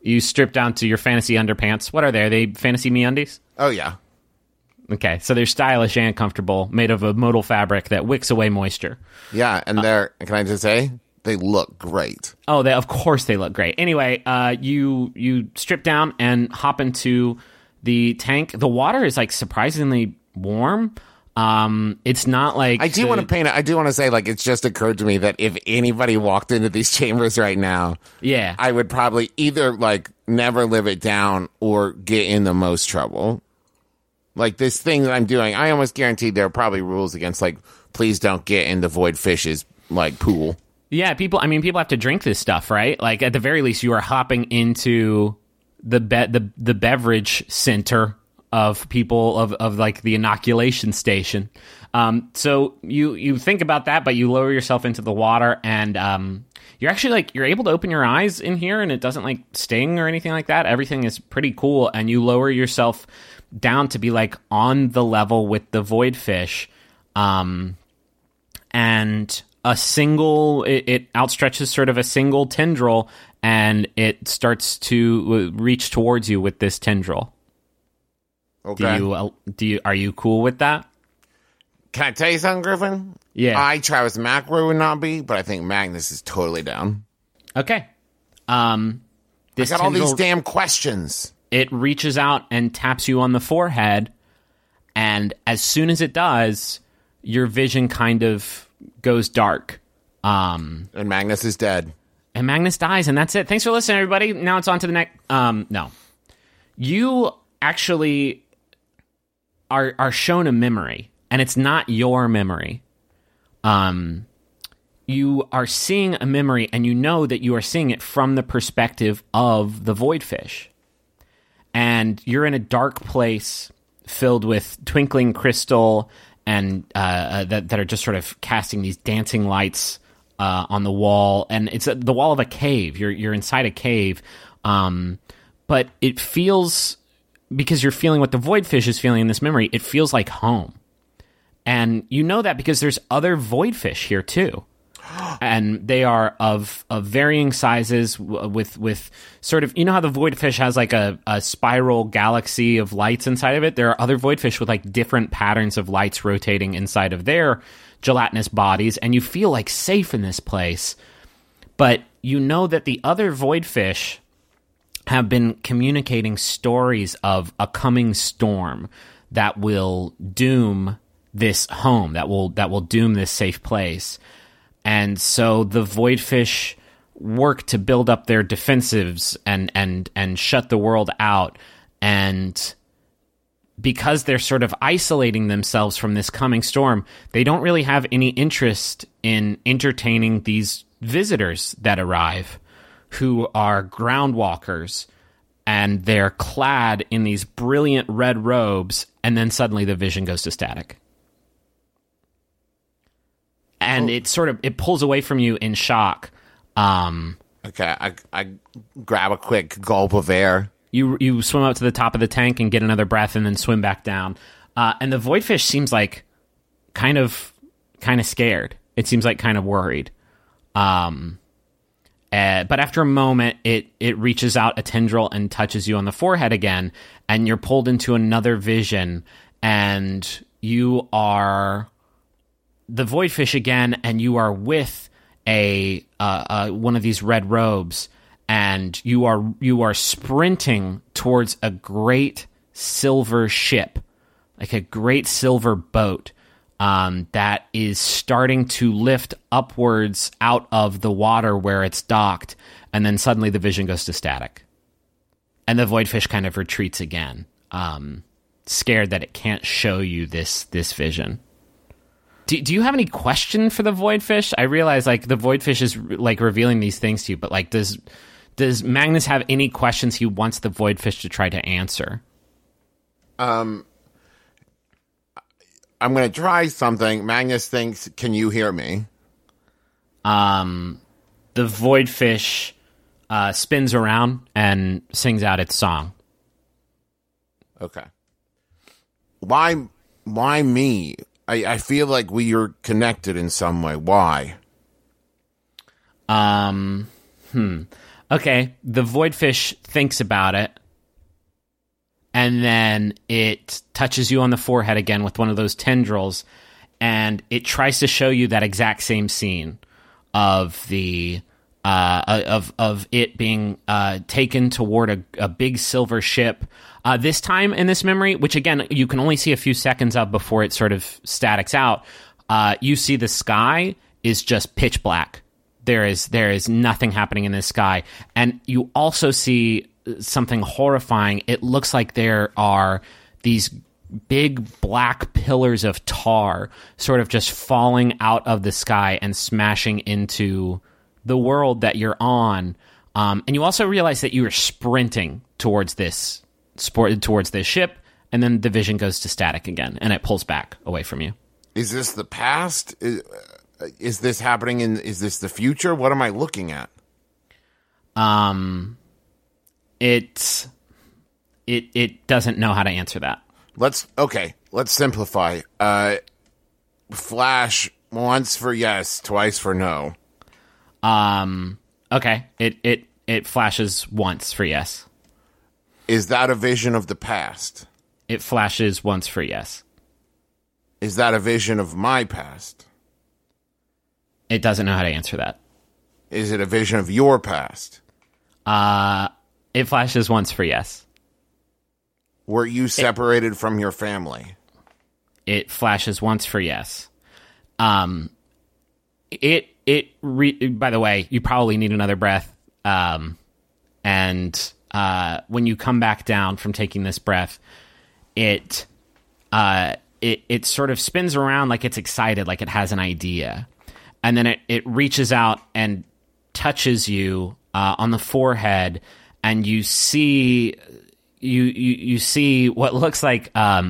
Speaker 1: You strip down to your fantasy underpants. What are they? Are they fantasy MeUndies?
Speaker 6: Oh, yeah.
Speaker 1: Okay, so they're stylish and comfortable, made of a modal fabric that wicks away moisture.
Speaker 6: Yeah, and can I just say, they look great.
Speaker 1: Oh, of course they look great. Anyway, you strip down and hop into the tank. The water is like surprisingly warm. It's not like
Speaker 6: I do want to paint it. I do want to say, like, it's just occurred to me that if anybody walked into these chambers right now,
Speaker 1: Yeah.
Speaker 6: I would probably either like never live it down or get in the most trouble. Like this thing that I'm doing, I almost guaranteed there are probably rules against, like, please don't get in the void fish's like pool.
Speaker 1: Yeah, people have to drink this stuff, right? Like at the very least, you are hopping into the beverage center of people of like the inoculation station. So you think about that, but you lower yourself into the water, and you're actually like you're able to open your eyes in here, and it doesn't like sting or anything like that. Everything is pretty cool, and you lower yourself down to be like on the level with the void fish, and it outstretches sort of a single tendril, and it starts to reach towards you with this tendril.
Speaker 6: Okay.
Speaker 1: Are you cool with that?
Speaker 6: Can I tell you something, Griffin?
Speaker 1: Yeah.
Speaker 6: Travis McElroy would not be, but I think Magnus is totally down.
Speaker 1: Okay. This
Speaker 6: I got all these
Speaker 1: tendril,
Speaker 6: damn questions.
Speaker 1: it reaches out and taps you on the forehead, and as soon as it does, your vision kind of goes dark.
Speaker 6: And Magnus is dead.
Speaker 1: And Magnus dies, and that's it. Thanks for listening, everybody. Now it's on to the next. No. You actually are shown a memory, and it's not your memory. You are seeing a memory, and you know that you are seeing it from the perspective of the void fish. And you're in a dark place filled with twinkling crystal and that are just sort of casting these dancing lights on the wall. And it's the wall of a cave. You're inside a cave. But it feels, because you're feeling what the void fish is feeling in this memory, it feels like home. And you know that because there's other void fish here too. And they are of varying sizes with sort of, you know how the void fish has like a spiral galaxy of lights inside of it? There are other void fish with like different patterns of lights rotating inside of their gelatinous bodies, and you feel like safe in this place. But you know that the other void fish have been communicating stories of a coming storm that will doom this home, that will doom this safe place. And so the void fish work to build up their defensives and shut the world out. And because they're sort of isolating themselves from this coming storm, they don't really have any interest in entertaining these visitors that arrive, who are groundwalkers, and they're clad in these brilliant red robes, and then suddenly the vision goes to static. And it pulls away from you in shock.
Speaker 6: Okay, I grab a quick gulp of air.
Speaker 1: You swim up to the top of the tank and get another breath, and then swim back down. And the void fish seems like kind of scared. It seems like kind of worried. But after a moment, it reaches out a tendril and touches you on the forehead again, and you're pulled into another vision, and you are the void fish again, and you are with a one of these red robes, and you are sprinting towards a great silver ship, like a great silver boat, that is starting to lift upwards out of the water where it's docked, and then suddenly the vision goes to static. And the void fish kind of retreats again, scared that it can't show you this vision. Do you have any question for the void fish? I realize like the void fish is like revealing these things to you, but like does Magnus have any questions he wants the void fish to try to answer?
Speaker 6: I'm going to try something. Magnus thinks, can you hear me?
Speaker 1: The void fish spins around and sings out its song.
Speaker 6: Okay. Why me? I feel like we are connected in some way. Why?
Speaker 1: Okay, the voidfish thinks about it, and then it touches you on the forehead again with one of those tendrils, and it tries to show you that exact same scene of the of it being taken toward a big silver ship. This time in this memory, which again you can only see a few seconds of before it sort of statics out, you see the sky is just pitch black. There is nothing happening in this sky, and you also see something horrifying. It looks like there are these big black pillars of tar sort of just falling out of the sky and smashing into the world that you're on. And you also realize that you are sprinting towards this ship, and then the vision goes to static again, and it pulls back away from you.
Speaker 6: Is this the past? Is this happening is this the future? What am I looking at?
Speaker 1: It doesn't know how to answer that. Let's
Speaker 6: simplify. Flash once for yes, twice for no.
Speaker 1: Okay. It flashes once for yes.
Speaker 6: Is that a vision of the past?
Speaker 1: It flashes once for yes.
Speaker 6: Is that a vision of my past?
Speaker 1: It doesn't know how to answer that.
Speaker 6: Is it a vision of your past?
Speaker 1: It flashes once for yes.
Speaker 6: Were you separated from your family?
Speaker 1: It flashes once for yes. By the way, you probably need another breath. And when you come back down from taking this breath, it sort of spins around like it's excited, like it has an idea. And then it reaches out and touches you on the forehead, and you see you see what looks like a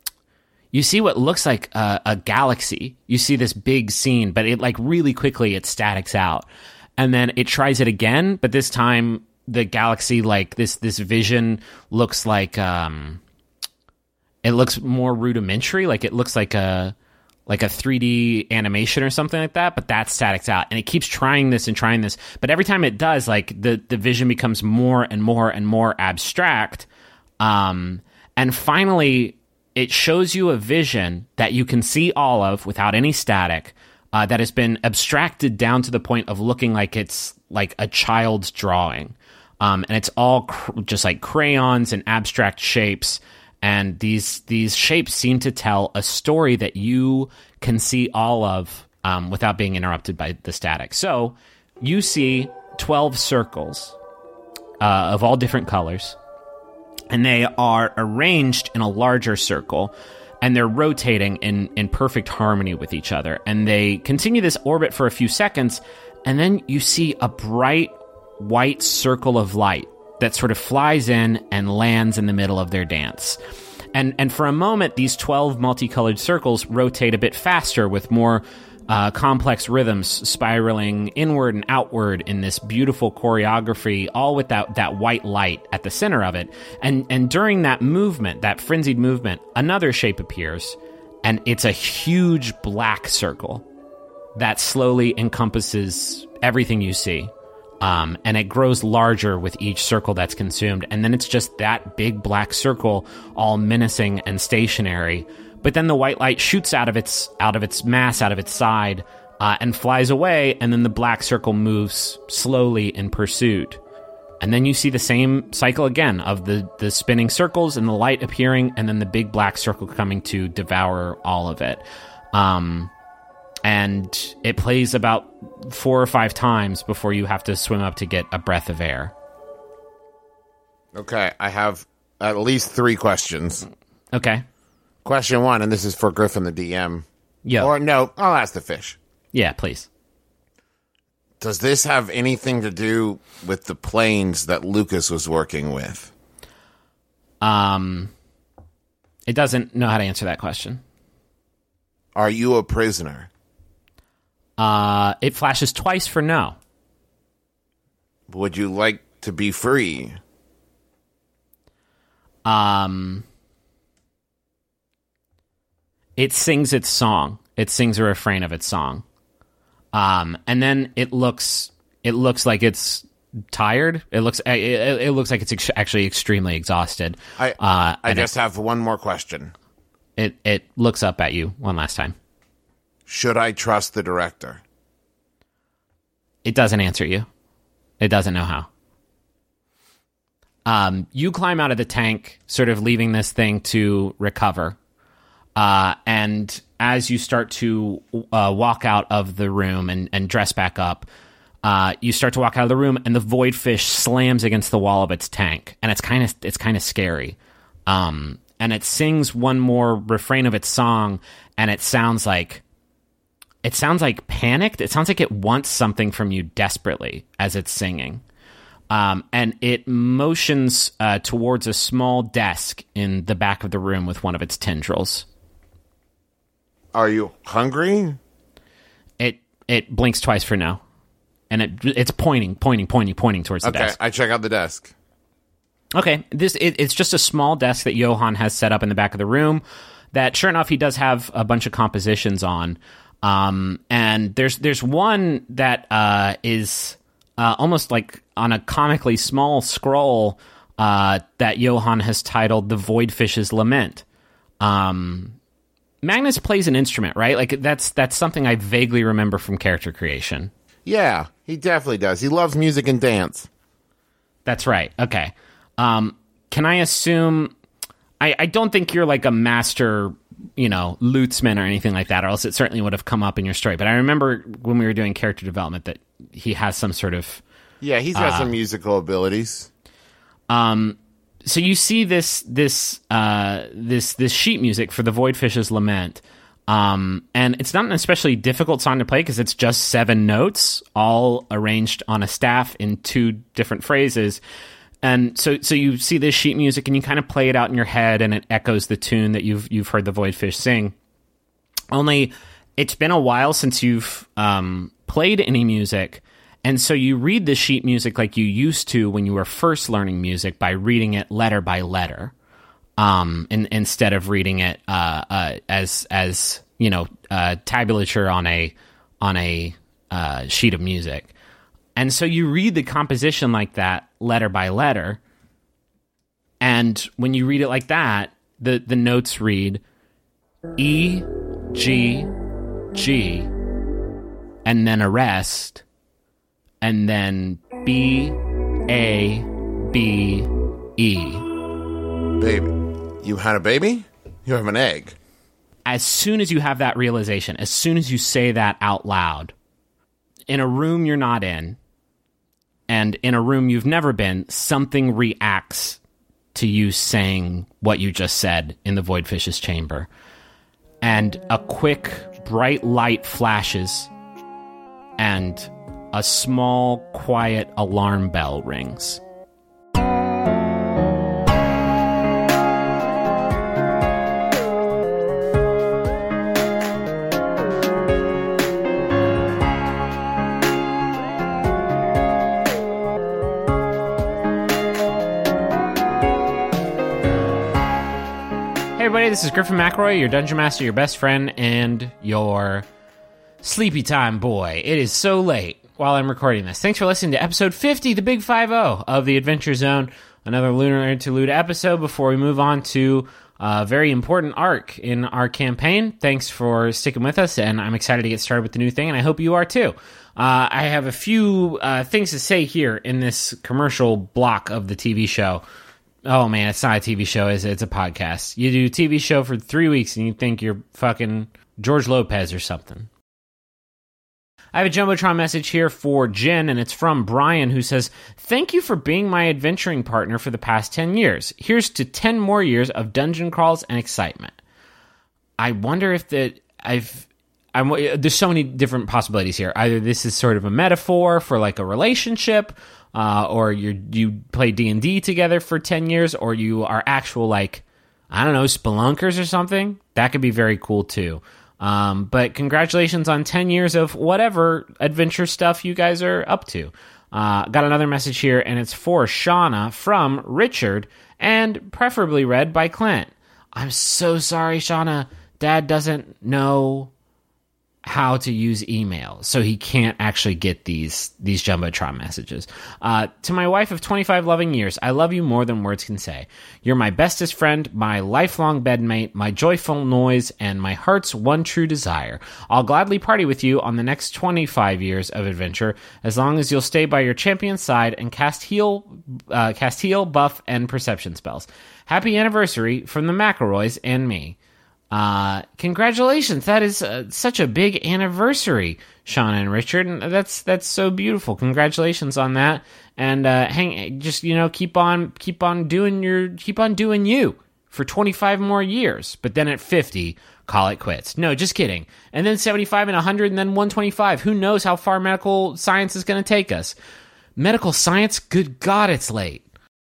Speaker 1: galaxy. You see this big scene, but it like really quickly it statics out, and then it tries it again, but this time the galaxy, like this vision looks like it looks more rudimentary, like it looks like a 3D animation or something like that, but that statics out. And it keeps trying this, but every time it does, like the vision becomes more and more and more abstract. And finally, it shows you a vision that you can see all of without any static, that has been abstracted down to the point of looking like it's like a child's drawing. And it's all just like crayons and abstract shapes. And these shapes seem to tell a story that you can see all of without being interrupted by the static. So you see 12 circles of all different colors, and they are arranged in a larger circle, and they're rotating in perfect harmony with each other. And they continue this orbit for a few seconds, and then you see a bright white circle of light that sort of flies in and lands in the middle of their dance. And for a moment, these 12 multicolored circles rotate a bit faster with more complex rhythms spiraling inward and outward in this beautiful choreography, all with that white light at the center of it. And during that movement, that frenzied movement, another shape appears, and it's a huge black circle that slowly encompasses everything you see. And it grows larger with each circle that's consumed. And then it's just that big black circle, all menacing and stationary. But then the white light shoots out of its mass, out of its side, and flies away. And then the black circle moves slowly in pursuit. And then you see the same cycle again of the spinning circles and the light appearing, and then the big black circle coming to devour all of it. And it plays about 4 or 5 times before you have to swim up to get a breath of air.
Speaker 6: Okay, I have at least 3 questions.
Speaker 1: Okay.
Speaker 6: Question 1, and this is for Griffin the DM.
Speaker 1: Yeah.
Speaker 6: Or no, I'll ask the fish.
Speaker 1: Yeah, please.
Speaker 6: Does this have anything to do with the planes that Lucas was working with?
Speaker 1: It doesn't know how to answer that question.
Speaker 6: Are you a prisoner?
Speaker 1: It flashes twice for no.
Speaker 6: Would you like to be free?
Speaker 1: It sings its song. It sings a refrain of its song. And then it looks like it's tired. It looks like it's actually extremely exhausted.
Speaker 6: I just have one more question.
Speaker 1: It looks up at you one last time.
Speaker 6: Should I trust the director?
Speaker 1: It doesn't answer you. It doesn't know how. You climb out of the tank, sort of leaving this thing to recover. And as you start to walk out of the room and dress back up, you start to walk out of the room, and the void fish slams against the wall of its tank, and it's kind of scary. And it sings one more refrain of its song, and it sounds like panicked. It sounds like it wants something from you desperately as it's singing. And it motions towards a small desk in the back of the room with one of its tendrils.
Speaker 6: Are you hungry?
Speaker 1: It blinks twice for no. And it's pointing towards the desk.
Speaker 6: Okay, I check out the desk.
Speaker 1: Okay, it's just a small desk that Johan has set up in the back of the room that, sure enough, he does have a bunch of compositions on. And there's one that is almost like on a comically small scroll that Johan has titled "The Voidfish's Lament." Magnus plays an instrument, right? Like that's something I vaguely remember from character creation.
Speaker 6: Yeah, he definitely does. He loves music and dance.
Speaker 1: That's right. Okay. Can I assume? I don't think you're like a master, lutesman or anything like that, or else it certainly would have come up in your story. But I remember when we were doing character development that he has some sort of.
Speaker 6: Yeah, he's got some musical abilities.
Speaker 1: So you see this sheet music for the Voidfish's Lament, and it's not an especially difficult song to play because it's just 7 notes, all arranged on a staff in 2 different phrases. And so you see this sheet music, and you kind of play it out in your head, and it echoes the tune that you've heard the Voidfish sing. Only it's been a while since you've played any music. And so you read the sheet music like you used to when you were first learning music by reading it letter by letter, instead of reading it as tabulature on a sheet of music. And so you read the composition like that, letter by letter. And when you read it like that, the notes read E, G, G, and then a rest. And then B, A, B, E.
Speaker 6: Baby. You had a baby? You have an egg.
Speaker 1: As soon as you have that realization, as soon as you say that out loud, in a room you're not in, and in a room you've never been, something reacts to you saying what you just said in the Voidfish's chamber. And a quick, bright light flashes, and a small, quiet alarm bell rings. Hey everybody, this is Griffin McElroy, your Dungeon Master, your best friend, and your sleepy time boy. It is so late while I'm recording this. Thanks for listening to episode 50, the Big 50 of the Adventure Zone. Another Lunar Interlude episode before we move on to a very important arc in our campaign. Thanks for sticking with us, and I'm excited to get started with the new thing, and I hope you are too. I have a few things to say here in this commercial block of the TV show. Oh man, it's not a TV show, is it? It's a podcast. You do a TV show for 3 weeks, and you think you're fucking George Lopez or something. I have a Jumbotron message here for Jen, and it's from Brian, who says, "Thank you for being my adventuring partner for the past 10 years. Here's to 10 more years of dungeon crawls and excitement." I wonder if there's so many different possibilities here. Either this is sort of a metaphor for like a relationship, or you play D&D together for 10 years, or you are actual, like, I don't know, spelunkers or something. That could be very cool too. But congratulations on 10 years of whatever adventure stuff you guys are up to. Got another message here, and it's for Shauna from Richard, and preferably read by Clint. I'm so sorry, Shauna. Dad doesn't know how to use email, so he can't actually get these Jumbotron messages. To my wife of 25 loving years, I love you more than words can say. You're my bestest friend, my lifelong bedmate, my joyful noise, and my heart's one true desire. I'll gladly party with you on the next 25 years of adventure, as long as you'll stay by your champion's side and cast heal, buff, and perception spells. Happy anniversary from the McElroys and me. Congratulations. That is such a big anniversary, Sean and Richard. And that's so beautiful. Congratulations on that. And keep on doing you for 25 more years. But then at 50, call it quits. No, just kidding. And then 75 and 100 and then 125. Who knows how far medical science is going to take us? Medical science? Good God, it's late.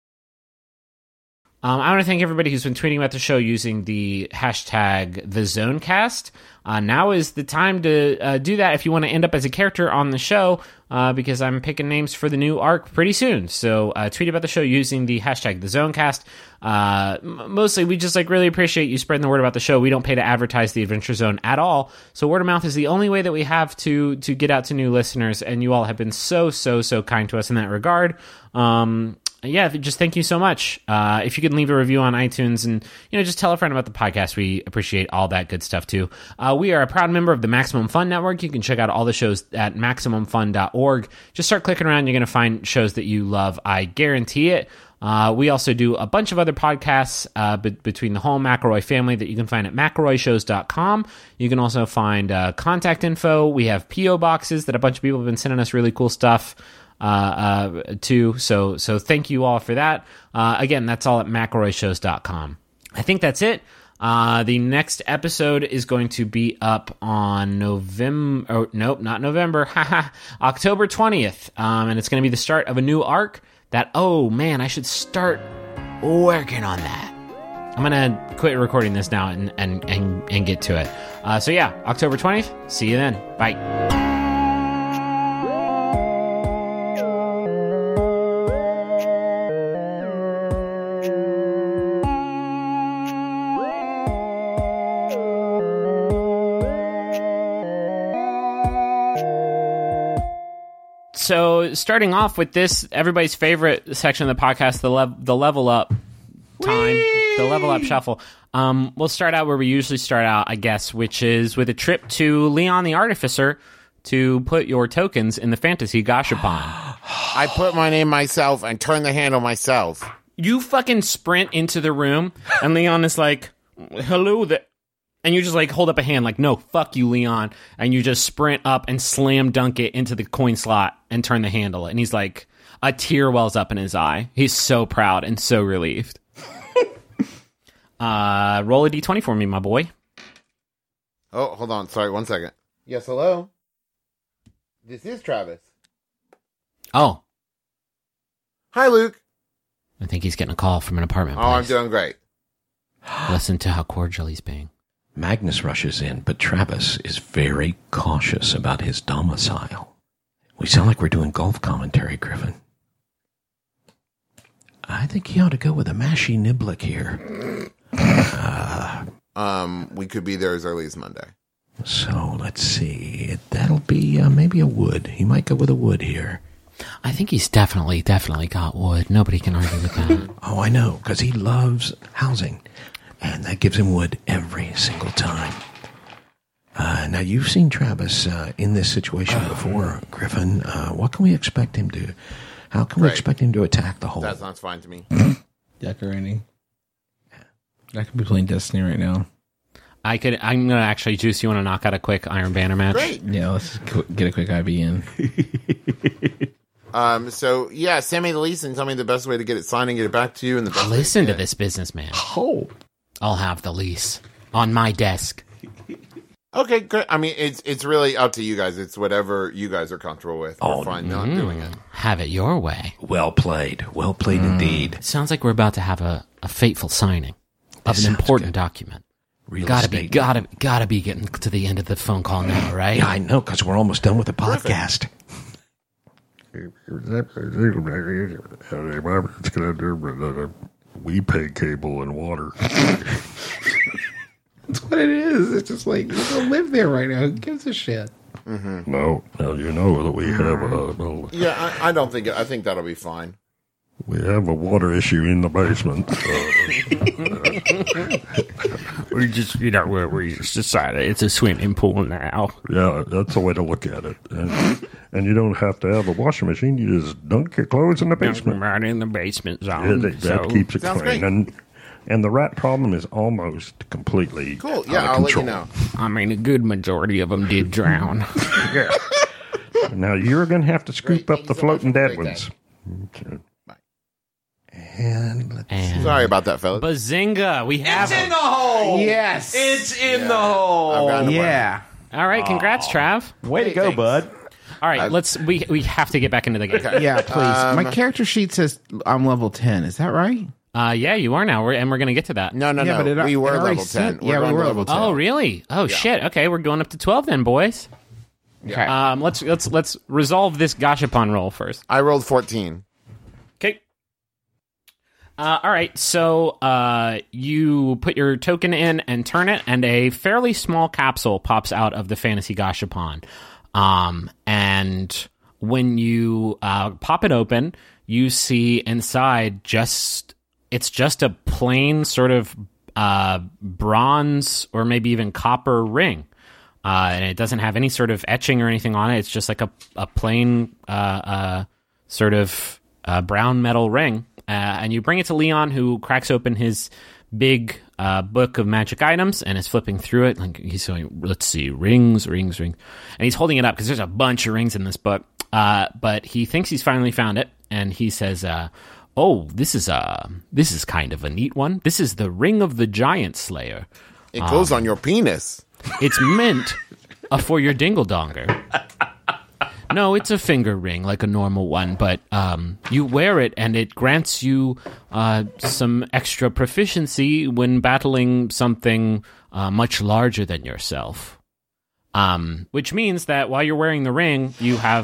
Speaker 1: I want to thank everybody who's been tweeting about the show using the hashtag TheZonecast. Now is the time to do that if you want to end up as a character on the show, because I'm picking names for the new arc pretty soon. So tweet about the show using the hashtag TheZonecast. Mostly, we just really appreciate you spreading the word about the show. We don't pay to advertise the Adventure Zone at all, so word of mouth is the only way that we have to get out to new listeners, and you all have been so kind to us in that regard. Just thank you so much. If you could leave a review on iTunes and, just tell a friend about the podcast, we appreciate all that good stuff too. We are a proud member of the Maximum Fun Network. You can check out all the shows at MaximumFun.org. Just start clicking around. You're going to find shows that you love. I guarantee it. We also do a bunch of other podcasts between the whole McElroy family that you can find at McElroyShows.com. You can also find contact info. We have P.O. boxes that a bunch of people have been sending us really cool stuff too. So thank you all for that. Again, that's all at McElroyShows.com. I think that's it. The next episode is going to be up on October 20th. And it's going to be the start of a new arc that, I should start working on that. I'm going to quit recording this now and get to it. October 20th. See you then. Bye. So starting off with this, everybody's favorite section of the podcast, the level up time, the level up shuffle. We'll start out where we usually start out, I guess, which is with a trip to Leon the Artificer to put your tokens in the Fantasy Gashapon.
Speaker 6: I put my name myself and turn the handle myself.
Speaker 1: You fucking sprint into the room, and Leon is like, hello there. And you just hold up a hand no, fuck you, Leon. And you just sprint up and slam dunk it into the coin slot and turn the handle. And he's a tear wells up in his eye. He's so proud and so relieved. Roll a d20 for me, my boy.
Speaker 6: Oh, hold on. Sorry, 1 second. Yes, hello? This is Travis.
Speaker 1: Oh.
Speaker 6: Hi, Luke.
Speaker 1: I think he's getting a call from an apartment place.
Speaker 6: I'm doing great.
Speaker 1: Listen to how cordial he's being.
Speaker 4: Magnus rushes in, but Travis is very cautious about his domicile. We sound like we're doing golf commentary, Griffin. I think you ought to go with a mashy niblick here.
Speaker 6: We could be there as early as Monday.
Speaker 4: So, let's see. That'll be maybe a wood. He might go with a wood here.
Speaker 1: I think he's definitely got wood. Nobody can argue with that.
Speaker 4: Oh, I know, because he loves housing. And that gives him wood every single time. Now, you've seen Travis in this situation before, Griffin. What can we expect him to... How can we expect him to attack the hole?
Speaker 6: That sounds fine to me.
Speaker 3: Decorating. I could be playing Destiny right now.
Speaker 1: I'm going to actually, Juice, you want to knock out a quick Iron Banner match?
Speaker 6: Great.
Speaker 3: Yeah, let's get a quick IV in.
Speaker 6: Send me the lease and tell me the best way to get it signed and get it back to you. And the best
Speaker 1: Listen to this businessman.
Speaker 3: Oh.
Speaker 1: I'll have the lease on my desk.
Speaker 6: Okay, good. I mean, it's really up to you guys. It's whatever you guys are comfortable with. We're fine not doing it.
Speaker 1: Have it your way.
Speaker 4: Well played indeed.
Speaker 1: It sounds like we're about to have a fateful signing of an important document. Gotta be getting to the end of the phone call now, right?
Speaker 4: Yeah, I know, because we're almost done with the podcast.
Speaker 2: It's gonna do. We pay cable and water.
Speaker 3: That's what it is. It's just like, you don't live there right now. Who gives a shit?
Speaker 4: No, you know that we have
Speaker 6: Yeah, I don't think I think that'll be fine.
Speaker 4: we have a water issue in the basement.
Speaker 1: We just, we just decided it's a swimming pool now.
Speaker 4: Yeah, that's the way to look at it. And you don't have to have a washing machine. You just dunk your clothes in the basement.
Speaker 1: Right in the basement
Speaker 4: Yeah,
Speaker 1: zone.
Speaker 4: that keeps it
Speaker 6: Sounds
Speaker 4: clean.
Speaker 6: great.
Speaker 4: And the rat problem is almost completely
Speaker 6: Cool.
Speaker 4: out
Speaker 6: Yeah,
Speaker 4: of
Speaker 6: I'll let you
Speaker 4: control.
Speaker 6: know.
Speaker 1: I mean, a good majority of them did drown.
Speaker 4: Now you're going to have to scoop
Speaker 6: Great.
Speaker 4: up the
Speaker 6: Thank you so much.
Speaker 4: floating
Speaker 6: Have a
Speaker 4: dead
Speaker 6: great
Speaker 4: ones. Okay.
Speaker 6: Bye.
Speaker 4: And
Speaker 1: And
Speaker 6: Sorry about that, fellas.
Speaker 1: Bazinga, we have it.
Speaker 4: the hole.
Speaker 3: Yes.
Speaker 4: It's in the hole.
Speaker 6: I've gotten away.
Speaker 3: Yeah.
Speaker 1: All right, congrats, Trav.
Speaker 4: Way to go,
Speaker 6: thanks.
Speaker 4: bud.
Speaker 1: All right, we have to get back into the game.
Speaker 3: Yeah, please. My character sheet says I'm level 10. Is that right?
Speaker 1: Yeah, you are now, and we're going to get to that.
Speaker 6: No,
Speaker 3: Yeah, but
Speaker 6: we were
Speaker 3: it already
Speaker 6: level 10.
Speaker 3: said- yeah, we
Speaker 6: going
Speaker 3: were
Speaker 6: to
Speaker 3: level 10.
Speaker 1: Oh, really? Oh, shit. Okay, we're going up to 12 then, boys.
Speaker 3: Okay.
Speaker 1: Let's resolve this Gashapon roll first.
Speaker 6: I rolled 14.
Speaker 1: Okay. All right, so you put your token in and turn it, and a fairly small capsule pops out of the Fantasy Gashapon. And when you pop it open, you see inside it's just a plain sort of bronze or maybe even copper ring. And it doesn't have any sort of etching or anything on it. It's just like a plain sort of brown metal ring. And you bring it to Leon, who cracks open his big book of magic items and is flipping through it. Like he's going, let's see, rings. And he's holding it up because there's a bunch of rings in this book. But he thinks he's finally found it. And he says, oh, this is kind of a neat one. This is the Ring of the Giant Slayer.
Speaker 6: It goes on your penis.
Speaker 1: It's meant for your dingle-donger. No, it's a finger ring like a normal one, but you wear it and it grants you some extra proficiency when battling something much larger than yourself. Which means that while you're wearing the ring, you have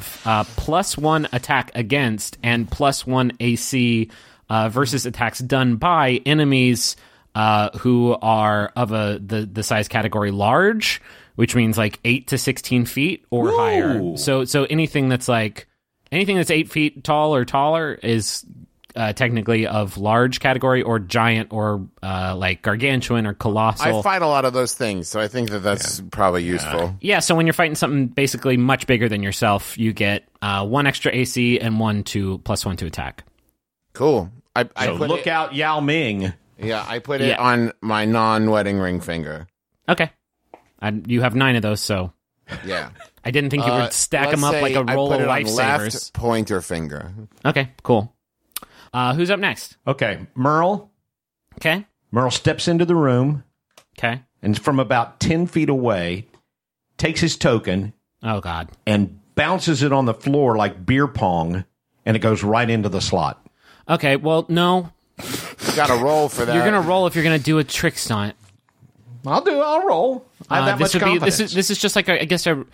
Speaker 1: +1 attack against and +1 AC versus attacks done by enemies who are of the size category large, which means like 8 to 16 feet or higher. So anything that's 8 feet tall or taller is technically of large category, or giant, or like gargantuan or colossal.
Speaker 6: I fight a lot of those things, so I think that's probably useful.
Speaker 1: Yeah, so when you're fighting something basically much bigger than yourself, you get 1 extra AC and +1 to attack.
Speaker 6: Cool. I
Speaker 4: So
Speaker 6: put
Speaker 4: look
Speaker 6: it,
Speaker 4: out, Yao Ming.
Speaker 6: Yeah, I put it
Speaker 1: Yeah.
Speaker 6: on my non-wedding ring finger.
Speaker 1: Okay. You have 9 of those, so
Speaker 6: Yeah.
Speaker 1: I didn't think you would stack them up like a roll
Speaker 6: I put
Speaker 1: of
Speaker 6: it on
Speaker 1: lifesavers.
Speaker 6: left pointer finger.
Speaker 1: Okay, cool. Who's up next?
Speaker 4: Okay, Merle.
Speaker 1: Okay.
Speaker 4: Merle steps into the room
Speaker 1: Okay.
Speaker 4: and from about 10 feet away takes his token
Speaker 1: Oh, God.
Speaker 4: and bounces it on the floor like beer pong, and it goes right into the slot.
Speaker 1: Okay, well, no.
Speaker 6: You got to roll for that.
Speaker 1: You're going to roll if you're going to do a trick stunt.
Speaker 4: I'll roll. I have that much confidence.
Speaker 1: This is just like, I guess, a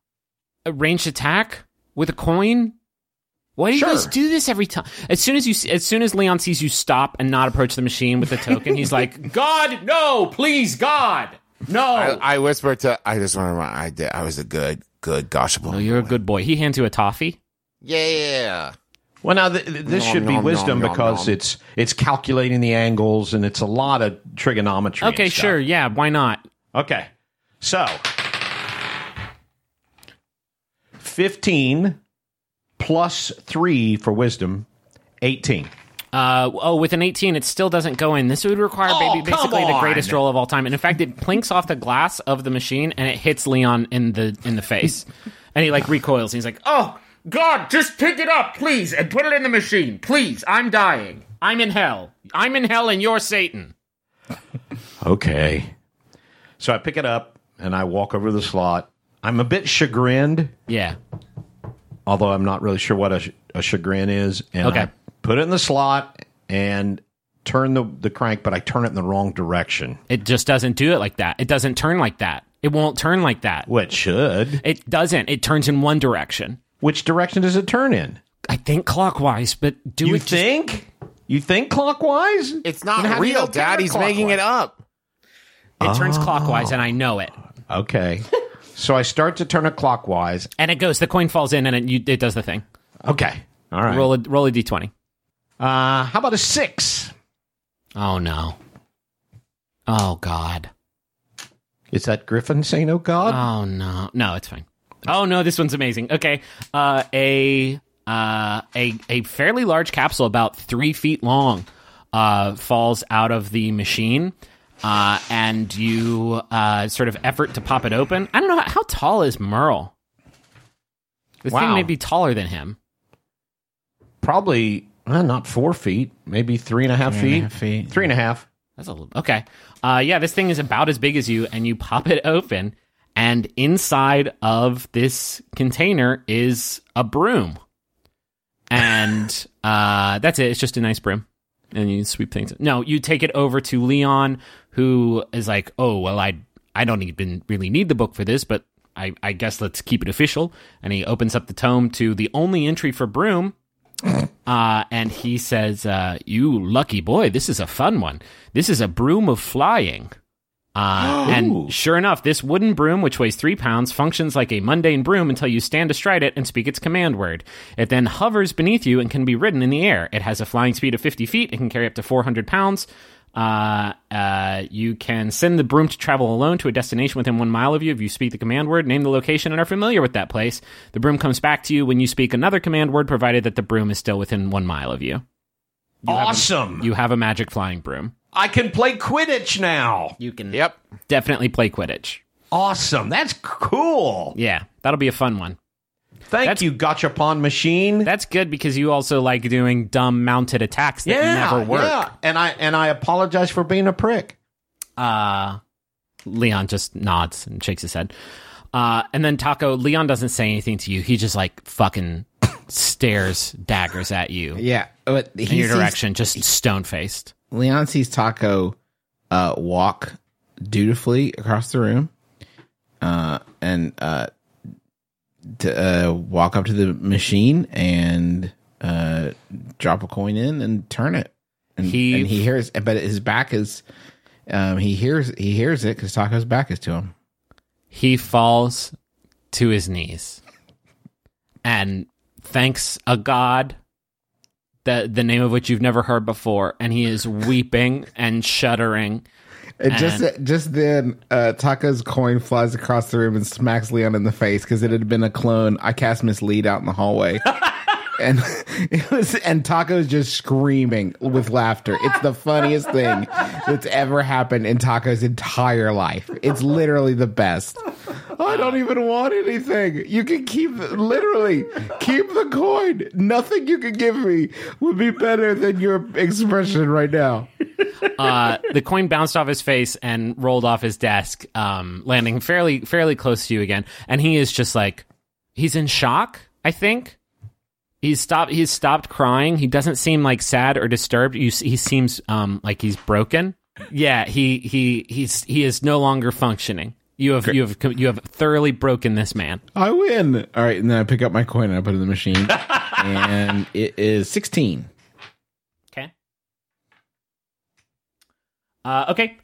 Speaker 1: ranged attack with a coin. Why do you guys do this every time? As soon as Leon sees you stop and not approach the machine with the token, he's like, God, no, please, God, no.
Speaker 6: I whispered to. I just want to. I was a good Gashapon.
Speaker 1: Oh, you're a good boy. He hands you a toffee.
Speaker 6: Yeah.
Speaker 4: Well, now this should be wisdom because it's calculating the angles and it's a lot of trigonometry.
Speaker 1: Okay,
Speaker 4: and stuff.
Speaker 1: sure, yeah, why not?
Speaker 4: Okay, so 15 plus 3 for wisdom, 18.
Speaker 1: With an 18, it still doesn't go in. This would require basically
Speaker 4: come
Speaker 1: the greatest
Speaker 4: on.
Speaker 1: roll of all time. And in fact, it plinks off the glass of the machine and it hits Leon in the face. And he like recoils. And he's like, "Oh God, just pick it up, please, and put it in the machine, please. I'm dying. I'm in hell. I'm in hell, and you're Satan."
Speaker 4: Okay, so I pick it up and I walk over to the slot. I'm a bit chagrined,
Speaker 1: Yeah.
Speaker 4: although I'm not really sure what a chagrin is. And
Speaker 1: Okay.
Speaker 4: I put it in the slot and turn the crank, but I turn it in the wrong direction.
Speaker 1: It just doesn't do it like that. It doesn't turn like that. It won't turn like that.
Speaker 4: Well, it should.
Speaker 1: It doesn't. It turns in one direction.
Speaker 4: Which direction does it turn in?
Speaker 1: I think clockwise, but
Speaker 4: You think? You think clockwise?
Speaker 6: It's
Speaker 4: Then how
Speaker 6: not
Speaker 4: do you
Speaker 6: real,
Speaker 4: know
Speaker 6: Dad. He's making it up.
Speaker 1: It turns clockwise, and I know it.
Speaker 4: Okay. So I start to turn it clockwise.
Speaker 1: And it goes. The coin falls in, and it does the thing.
Speaker 4: Okay. All right.
Speaker 1: Roll a d20.
Speaker 4: How about a 6?
Speaker 1: Oh, no. Oh, God.
Speaker 4: Is that Griffin saying, oh, God?
Speaker 1: Oh, no. No, it's fine. Oh, no, this one's amazing. Okay. A fairly large capsule, about 3 feet long, falls out of the machine, and you sort of effort to pop it open. I don't know. How tall is Merle? This thing may be taller than him.
Speaker 4: Probably not 4 feet, maybe 3.5 feet. 3.5.
Speaker 1: That's a little, okay. Yeah, this thing is about as big as you, and you pop it open, and inside of this container is a broom. And that's it. It's just a nice broom. And you sweep things. No, you take it over to Leon, who is like, oh, well, I don't even really need the book for this, but I guess let's keep it official. And he opens up the tome to the only entry for broom. And he says, you lucky boy, this is a fun one. This is a broom of flying. And sure enough, this wooden broom, which weighs 3 pounds, functions like a mundane broom until you stand astride it and speak its command word. It then hovers beneath you and can be ridden in the air. It has a flying speed of 50 feet. It can carry up to 400 pounds. You can send the broom to travel alone to a destination within 1 mile of you if you speak the command word, name the location, and are familiar with that place. The broom comes back to you when you speak another command word, provided that the broom is still within 1 mile of you.
Speaker 4: Awesome!
Speaker 1: You have a magic flying broom.
Speaker 4: I can play Quidditch now.
Speaker 1: You can definitely play Quidditch.
Speaker 4: Awesome. That's cool.
Speaker 1: Yeah, that'll be a fun one.
Speaker 4: Thank you, Gachapon Machine.
Speaker 1: That's good because you also like doing dumb mounted attacks that never work.
Speaker 4: Yeah, and I apologize for being a prick.
Speaker 1: Leon just nods and shakes his head. And then Taco, Leon doesn't say anything to you. He just like fucking stares daggers at you.
Speaker 3: Yeah, but
Speaker 1: in your direction, just stone-faced.
Speaker 3: Leon sees Taco walk dutifully across the room and walk up to the machine and drop a coin in and turn it. And he hears, but his back is he hears it because Taco's back is to him.
Speaker 1: He falls to his knees and thanks a god, the name of which you've never heard before, and he is weeping and shuddering.
Speaker 3: And just then, Taco's coin flies across the room and smacks Leon in the face because it had been a clone. I cast Mislead out in the hallway. And Taco's just screaming with laughter. It's the funniest thing that's ever happened in Taco's entire life. It's literally the best. I don't even want anything. You can keep the coin. Nothing you can give me would be better than your expression right now.
Speaker 1: The coin bounced off his face and rolled off his desk, landing fairly close to you again. And he is just like, he's in shock, I think. He's stopped crying. He doesn't seem like sad or disturbed. He seems like he's broken. Yeah, he is no longer functioning. You have thoroughly broken this man.
Speaker 3: I win. All right, and then I pick up my coin and I put it in the machine, and it is 16.
Speaker 1: Okay. Okay.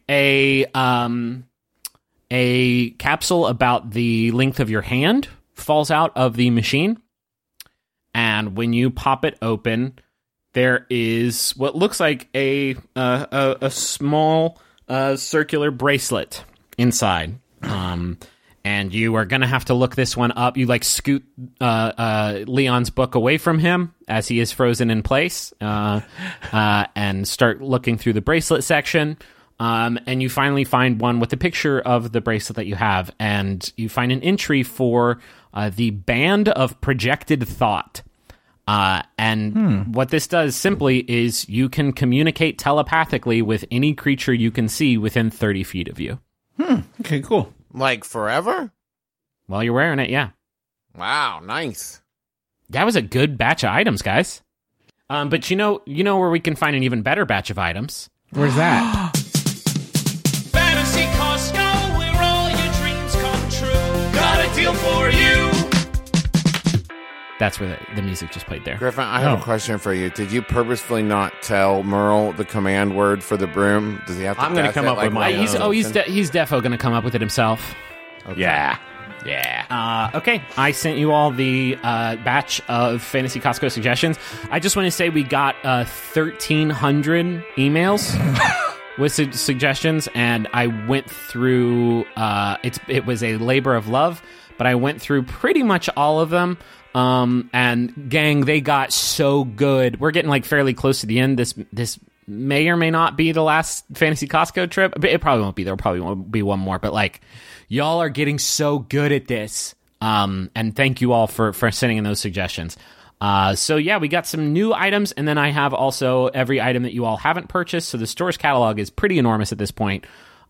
Speaker 1: A capsule about the length of your hand falls out of the machine. And when you pop it open, there is what looks like a small circular bracelet inside. And you are going to have to look this one up. You like scoot Leon's book away from him as he is frozen in place and start looking through the bracelet section. And you finally find one with a picture of the bracelet that you have. And you find an entry for the Band of Projected Thought. And what this does simply is you can communicate telepathically with any creature you can see within 30 feet of you.
Speaker 3: Okay, cool.
Speaker 6: Like forever?
Speaker 1: While you're wearing it, yeah.
Speaker 6: Wow, nice.
Speaker 1: That was a good batch of items, guys. But you know where we can find an even better batch of items?
Speaker 3: Where's that?
Speaker 7: Fantasy Costco, where all your dreams come true. Got a deal for you.
Speaker 1: That's where the music just played there.
Speaker 6: Griffin, I have a question for you. Did you purposefully not tell Merle the command word for the broom? Does he have to?
Speaker 4: I'm gonna
Speaker 6: guess
Speaker 4: come
Speaker 6: it
Speaker 4: up with my
Speaker 1: He's defo going to come up with it himself.
Speaker 4: Yeah.
Speaker 1: Okay, I sent you all the batch of Fantasy Costco suggestions. I just want to say we got 1,300 emails with suggestions, and I went through. It was a labor of love, but I went through pretty much all of them. And gang, they got so good. We're getting like fairly close to the end. This may or may not be the last Fantasy Costco trip. But it probably won't be. There probably won't be one more. But like, y'all are getting so good at this. And thank you all for sending in those suggestions. So yeah, we got some new items, and then I have also every item that you all haven't purchased. So the store's catalog is pretty enormous at this point.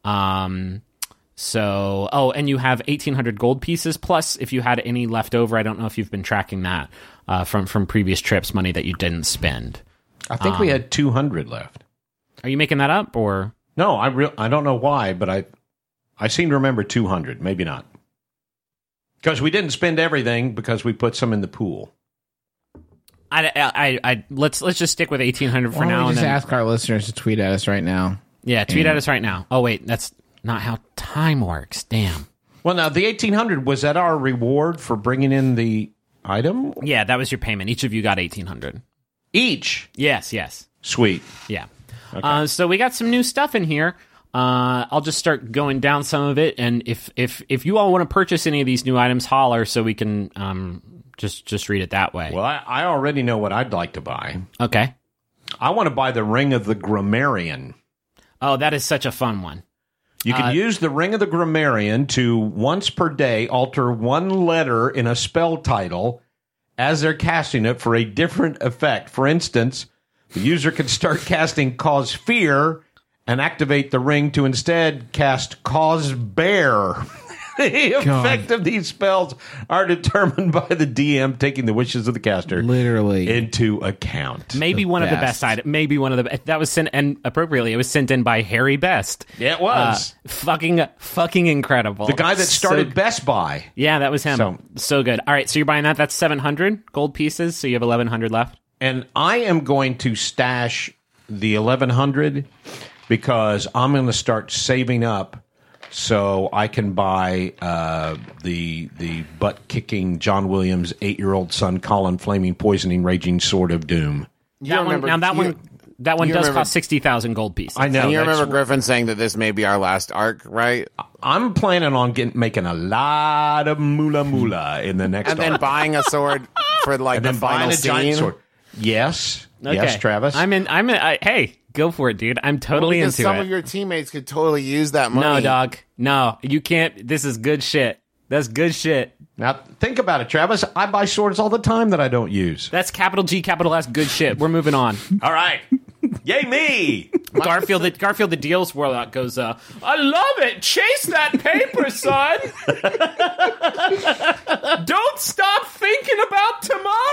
Speaker 1: And you have 1,800 gold pieces. Plus, if you had any left over, I don't know if you've been tracking that from previous trips, money that you didn't spend.
Speaker 4: I think we had 200 left.
Speaker 1: Are you making that up, or
Speaker 4: No, I don't know why, but I seem to remember 200. Maybe not, because we didn't spend everything because we put some in the pool.
Speaker 1: let's just stick with 1,800 for
Speaker 3: Why don't
Speaker 1: now.
Speaker 3: we
Speaker 1: And
Speaker 3: just
Speaker 1: then,
Speaker 3: ask our listeners to tweet at us right now?
Speaker 1: yeah, tweet at us right now. Oh wait, that's not how time works. Damn.
Speaker 4: Well, now the 1,800 was that our reward for bringing in the item
Speaker 1: Yeah, that was your payment. Each of you got 1,800.
Speaker 4: each.
Speaker 1: Yes.
Speaker 4: Sweet.
Speaker 1: Yeah. So we got some new stuff in here. I'll just start going down some of it, and if you all want to purchase any of these new items, holler so we can just read it that way.
Speaker 4: Well, I already know what I'd like to buy.
Speaker 1: Okay.
Speaker 4: I want to buy the Ring of the Grammarian.
Speaker 1: Oh, that is such a fun one.
Speaker 4: You can use the Ring of the Grammarian to, once per day, alter one letter in a spell title as they're casting it for a different effect. For instance, the user can start casting Cause Fear and activate the ring to instead cast Cause Bear. The effect of these spells are determined by the DM taking the wishes of the caster
Speaker 3: Literally.
Speaker 4: into account.
Speaker 1: Maybe one of the
Speaker 3: best.
Speaker 1: best items. Maybe one of the that was sent, and appropriately, it was sent in by Harry Best.
Speaker 4: Yeah, it was.
Speaker 1: Fucking incredible.
Speaker 4: The guy that started Best Buy.
Speaker 1: Yeah, that was him. So good. All right, so you're buying that. That's 700 gold pieces. So you have 1,100 left.
Speaker 4: And I am going to stash the 1,100 because I'm going to start saving up so I can buy the butt-kicking John Williams' 8-year-old son Colin Flaming Poisoning Raging Sword of Doom.
Speaker 1: That one
Speaker 6: you
Speaker 1: does
Speaker 6: remember-
Speaker 1: cost 60,000 gold pieces.
Speaker 4: I know.
Speaker 6: And you
Speaker 4: that's
Speaker 6: remember Griffin saying that this may be our last arc, right?
Speaker 4: I'm planning on making a lot of moolah in the next
Speaker 6: And then
Speaker 4: arc.
Speaker 6: buying a sword for like
Speaker 4: And
Speaker 6: the
Speaker 4: then
Speaker 6: final
Speaker 4: buying a giant
Speaker 6: scene.
Speaker 4: sword. Yes.
Speaker 1: Okay.
Speaker 4: Yes, Travis.
Speaker 1: I'm in. Hey, go for it, dude. I'm totally
Speaker 6: Because
Speaker 1: into
Speaker 6: some
Speaker 1: it.
Speaker 6: of your teammates could totally use that money.
Speaker 1: No, dog. No, you can't. This is good shit. That's good shit.
Speaker 4: Now, think about it, Travis. I buy swords all the time that I don't use.
Speaker 1: That's capital G, capital S, good shit. We're moving on.
Speaker 4: All right. Yay me!
Speaker 1: Garfield the Deals Warlock goes, I love it. Chase that paper, son. Don't stop thinking about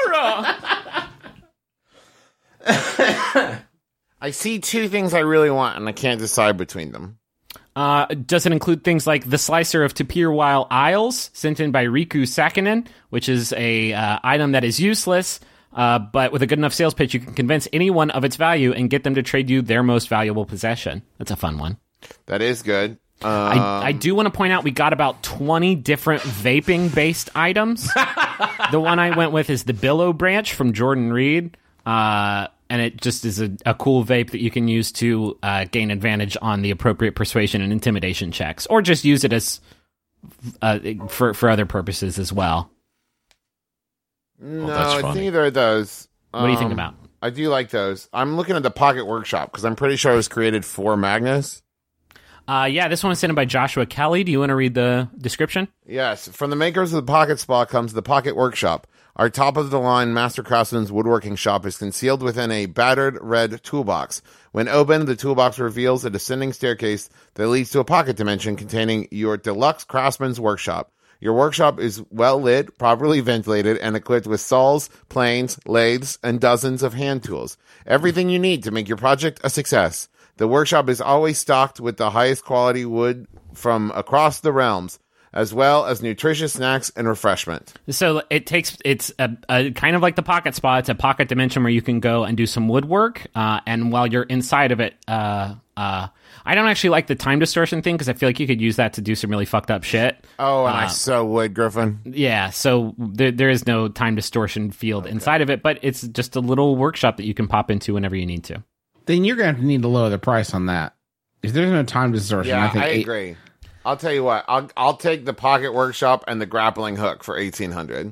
Speaker 1: tomorrow.
Speaker 6: I see two things I really want, and I can't decide between them.
Speaker 1: Does it include things like the Slicer of Tapirwile Isles, sent in by Riku Sakinen, which is a item that is useless, but with a good enough sales pitch, you can convince anyone of its value and get them to trade you their most valuable possession. That's a fun one.
Speaker 6: That is good.
Speaker 1: I do want to point out we got about 20 different vaping-based items. The one I went with is the Billow Branch from Jordan Reed. And it just is a cool vape that you can use to gain advantage on the appropriate persuasion and intimidation checks, or just use it as for other purposes as well.
Speaker 6: No,
Speaker 4: that's
Speaker 6: it's
Speaker 4: funny.
Speaker 6: neither of those.
Speaker 1: What do you think about?
Speaker 6: I do like those. I'm looking at the Pocket Workshop because I'm pretty sure it was created for Magnus.
Speaker 1: Yeah, this one was sent in by Joshua Kelly. Do you want to read the description?
Speaker 6: Yes, from the makers of the Pocket Spa comes the Pocket Workshop. Our top-of-the-line Master Craftsman's woodworking shop is concealed within a battered red toolbox. When opened, the toolbox reveals a descending staircase that leads to a pocket dimension containing your deluxe Craftsman's workshop. Your workshop is well lit, properly ventilated, and equipped with saws, planes, lathes, and dozens of hand tools. Everything you need to make your project a success. The workshop is always stocked with the highest quality wood from across the realms. as well as nutritious snacks and refreshment.
Speaker 1: So it's a kind of like the pocket spa. It's a pocket dimension where you can go and do some woodwork. And while you're inside of it, I don't actually like the time distortion thing because I feel like you could use that to do some really fucked up shit.
Speaker 6: Oh, and I so would, Griffin.
Speaker 1: Yeah, so there is no time distortion field inside of it, but it's just a little workshop that you can pop into whenever you need to.
Speaker 3: Then you're going to need to lower the price on that. If there's no time distortion,
Speaker 6: Yeah,
Speaker 3: I think
Speaker 6: agree. I'll tell you what. I'll take the pocket workshop and the grappling hook for $1,800.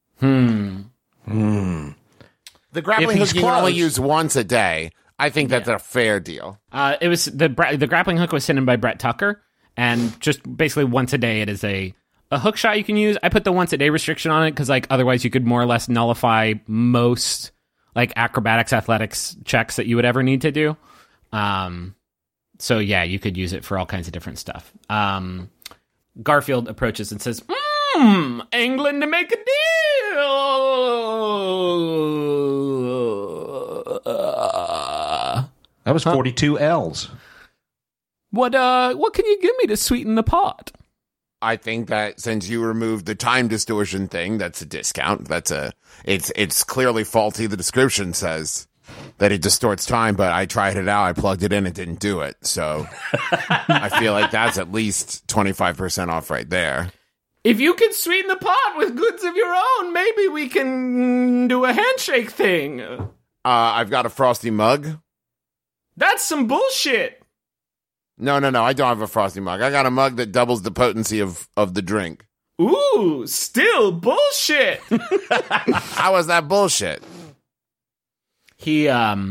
Speaker 6: The grappling
Speaker 4: If
Speaker 6: hook
Speaker 4: he's
Speaker 6: you can only
Speaker 4: close.
Speaker 6: use once a day. I think that's a fair deal.
Speaker 1: It was the grappling hook was sent in by Brett Tucker, and just basically once a day it is a hook shot you can use. I put the once a day restriction on it because like otherwise you could more or less nullify most like acrobatics, athletics checks that you would ever need to do. So yeah, you could use it for all kinds of different stuff. Garfield approaches and says, England to make a deal.
Speaker 4: That was 42 L's.
Speaker 1: What can you give me to sweeten the pot?
Speaker 6: I think that since you removed the time distortion thing, that's a discount. It's clearly faulty. The description says that it distorts time, but I tried it out. I plugged it in. It didn't do it. So I feel like that's at least 25% off right there.
Speaker 1: If you can sweeten the pot with goods of your own, maybe we can do a handshake thing.
Speaker 6: I've got a frosty mug.
Speaker 1: That's some bullshit.
Speaker 6: No. I don't have a frosty mug. I got a mug that doubles the potency of the drink.
Speaker 1: Ooh, still bullshit.
Speaker 6: How is that bullshit?
Speaker 1: He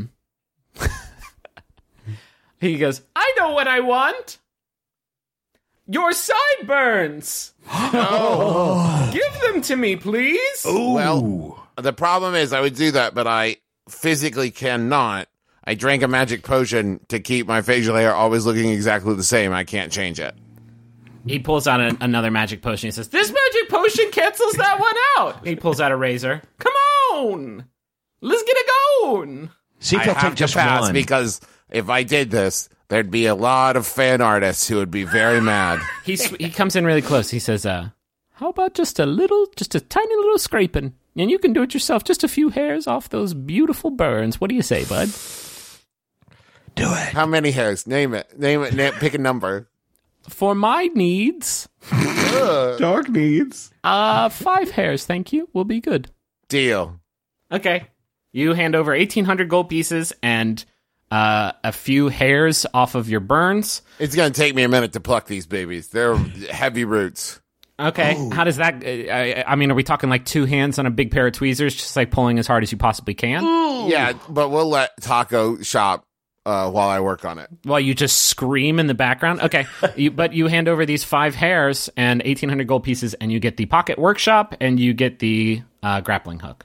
Speaker 1: he goes, I know what I want. Your sideburns. Oh. Give them to me, please.
Speaker 6: Well, the problem is I would do that, but I physically cannot. I drank a magic potion to keep my facial hair always looking exactly the same. I can't change it.
Speaker 1: He pulls out another magic potion. He says, this magic potion cancels that one out. He pulls out a razor. Come on. Let's get it going.
Speaker 4: See if
Speaker 6: I
Speaker 4: he'll
Speaker 6: have
Speaker 4: take
Speaker 6: to
Speaker 4: just
Speaker 6: pass
Speaker 4: one.
Speaker 6: because if I did this, there'd be a lot of fan artists who would be very mad.
Speaker 1: He comes in really close. He says, how about just a tiny little scraping? And you can do it yourself. Just a few hairs off those beautiful burns. What do you say, bud?
Speaker 4: Do it.
Speaker 6: How many hairs? Name it. Pick a number.
Speaker 1: For my needs,
Speaker 3: Dog needs.
Speaker 1: 5 hairs, thank you. Will be good.
Speaker 6: Deal.
Speaker 1: Okay. You hand over 1,800 gold pieces and a few hairs off of your burns.
Speaker 6: It's going to take me a minute to pluck these babies. They're heavy roots.
Speaker 1: Okay. How does that... I mean, are we talking like 2 hands on a big pair of tweezers, just like pulling as hard as you possibly can?
Speaker 6: Yeah, but we'll let Taco shop while I work on it.
Speaker 1: While you just scream in the background? Okay. But you hand over these 5 hairs and 1,800 gold pieces, and you get the pocket workshop, and you get the grappling hook.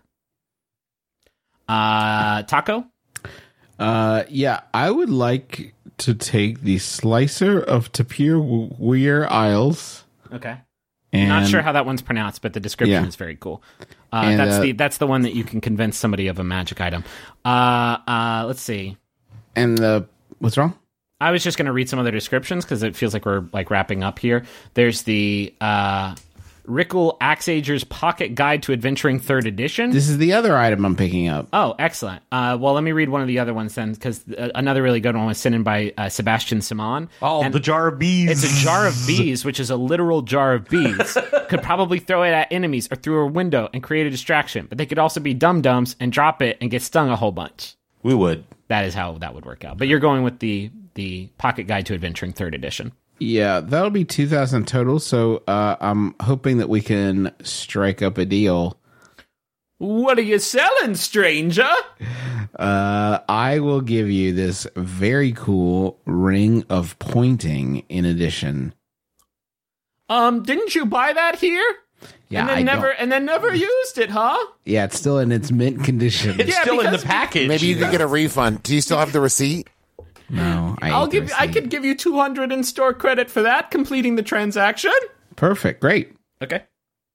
Speaker 1: Taco?
Speaker 3: Yeah, I would like to take the slicer of Tapir Weir Isles.
Speaker 1: Okay.
Speaker 3: And
Speaker 1: Not sure how that one's pronounced, but the description
Speaker 3: Yeah.
Speaker 1: is very cool.
Speaker 3: And,
Speaker 1: That's the one that you can convince somebody of a magic item. Let's see.
Speaker 3: And what's wrong?
Speaker 1: I was just going to read some other descriptions because it feels like we're like wrapping up here. There's the Rickle Axager's Pocket Guide to Adventuring 3rd Edition.
Speaker 3: This is the other item I'm picking up.
Speaker 1: Oh, excellent. Well, let me read one of the other ones then, because another really good one was sent in by Sebastian Simon.
Speaker 4: Oh,
Speaker 1: And
Speaker 4: the jar of bees.
Speaker 1: It's a jar of bees, which is a literal jar of bees. Could probably throw it at enemies or through a window and create a distraction, but they could also be dum-dums and drop it and get stung a whole bunch.
Speaker 4: We would.
Speaker 1: That is how that would work out. But you're going with the Pocket Guide to Adventuring 3rd Edition.
Speaker 3: Yeah, that'll be 2,000 total. So I'm hoping that we can strike up a deal.
Speaker 1: What are you selling, stranger?
Speaker 3: I will give you this very cool Ring of Pointing in addition.
Speaker 1: Didn't you buy that here?
Speaker 3: Yeah,
Speaker 1: and then never used it, huh?
Speaker 3: Yeah, it's still in its mint condition.
Speaker 4: It's still in the package.
Speaker 6: Maybe you could get a refund. Do you still have the receipt?
Speaker 3: No,
Speaker 1: I could give you 200 in store credit for that, completing the transaction.
Speaker 3: Perfect, great.
Speaker 1: Okay.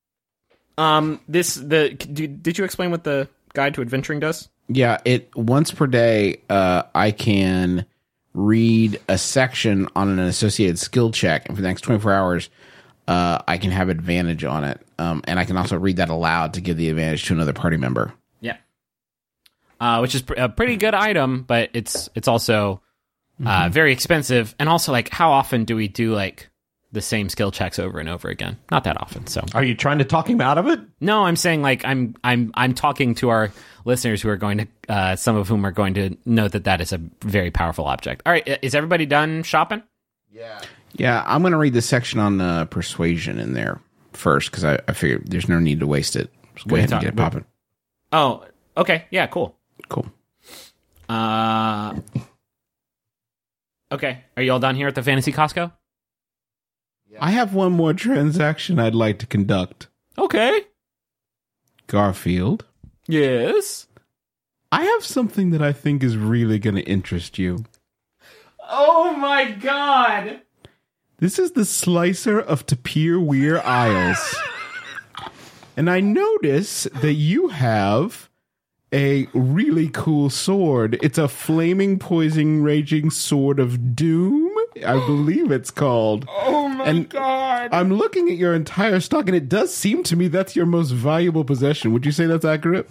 Speaker 1: Did you explain what the Guide to Adventuring does?
Speaker 3: Yeah, it once per day. I can read a section on an associated skill check, and for the next 24 hours, I can have advantage on it. And I can also read that aloud to give the advantage to another party member.
Speaker 1: Yeah. Which is a pretty good item, but it's also very expensive. And also, like, how often do we do, like, the same skill checks over and over again? Not that often. So,
Speaker 4: Are you trying to talk him out of it?
Speaker 1: no, I'm saying, like, I'm talking to our listeners who are going to, some of whom are going to know that is a very powerful object. All right, is everybody done shopping?
Speaker 3: Yeah, I'm going to read the section on persuasion in there first because I figure there's no need to waste it. Just go ahead and get it popping.
Speaker 1: Oh, okay. Yeah, cool.
Speaker 3: Cool.
Speaker 1: Okay. Are you all done here at the Fantasy Costco?
Speaker 3: I have one more transaction I'd like to conduct.
Speaker 1: Okay.
Speaker 3: Garfield,
Speaker 1: Yes.
Speaker 3: I have something that I think is really going to interest you.
Speaker 1: Oh my god.
Speaker 3: This is the Slicer of Tapir Weir Isles. And I notice that you have a really cool sword. It's a flaming, poison, raging sword of doom, I believe it's called.
Speaker 1: Oh my god.
Speaker 3: I'm looking at your entire stock, and it does seem to me that's your most valuable possession. Would you say that's accurate?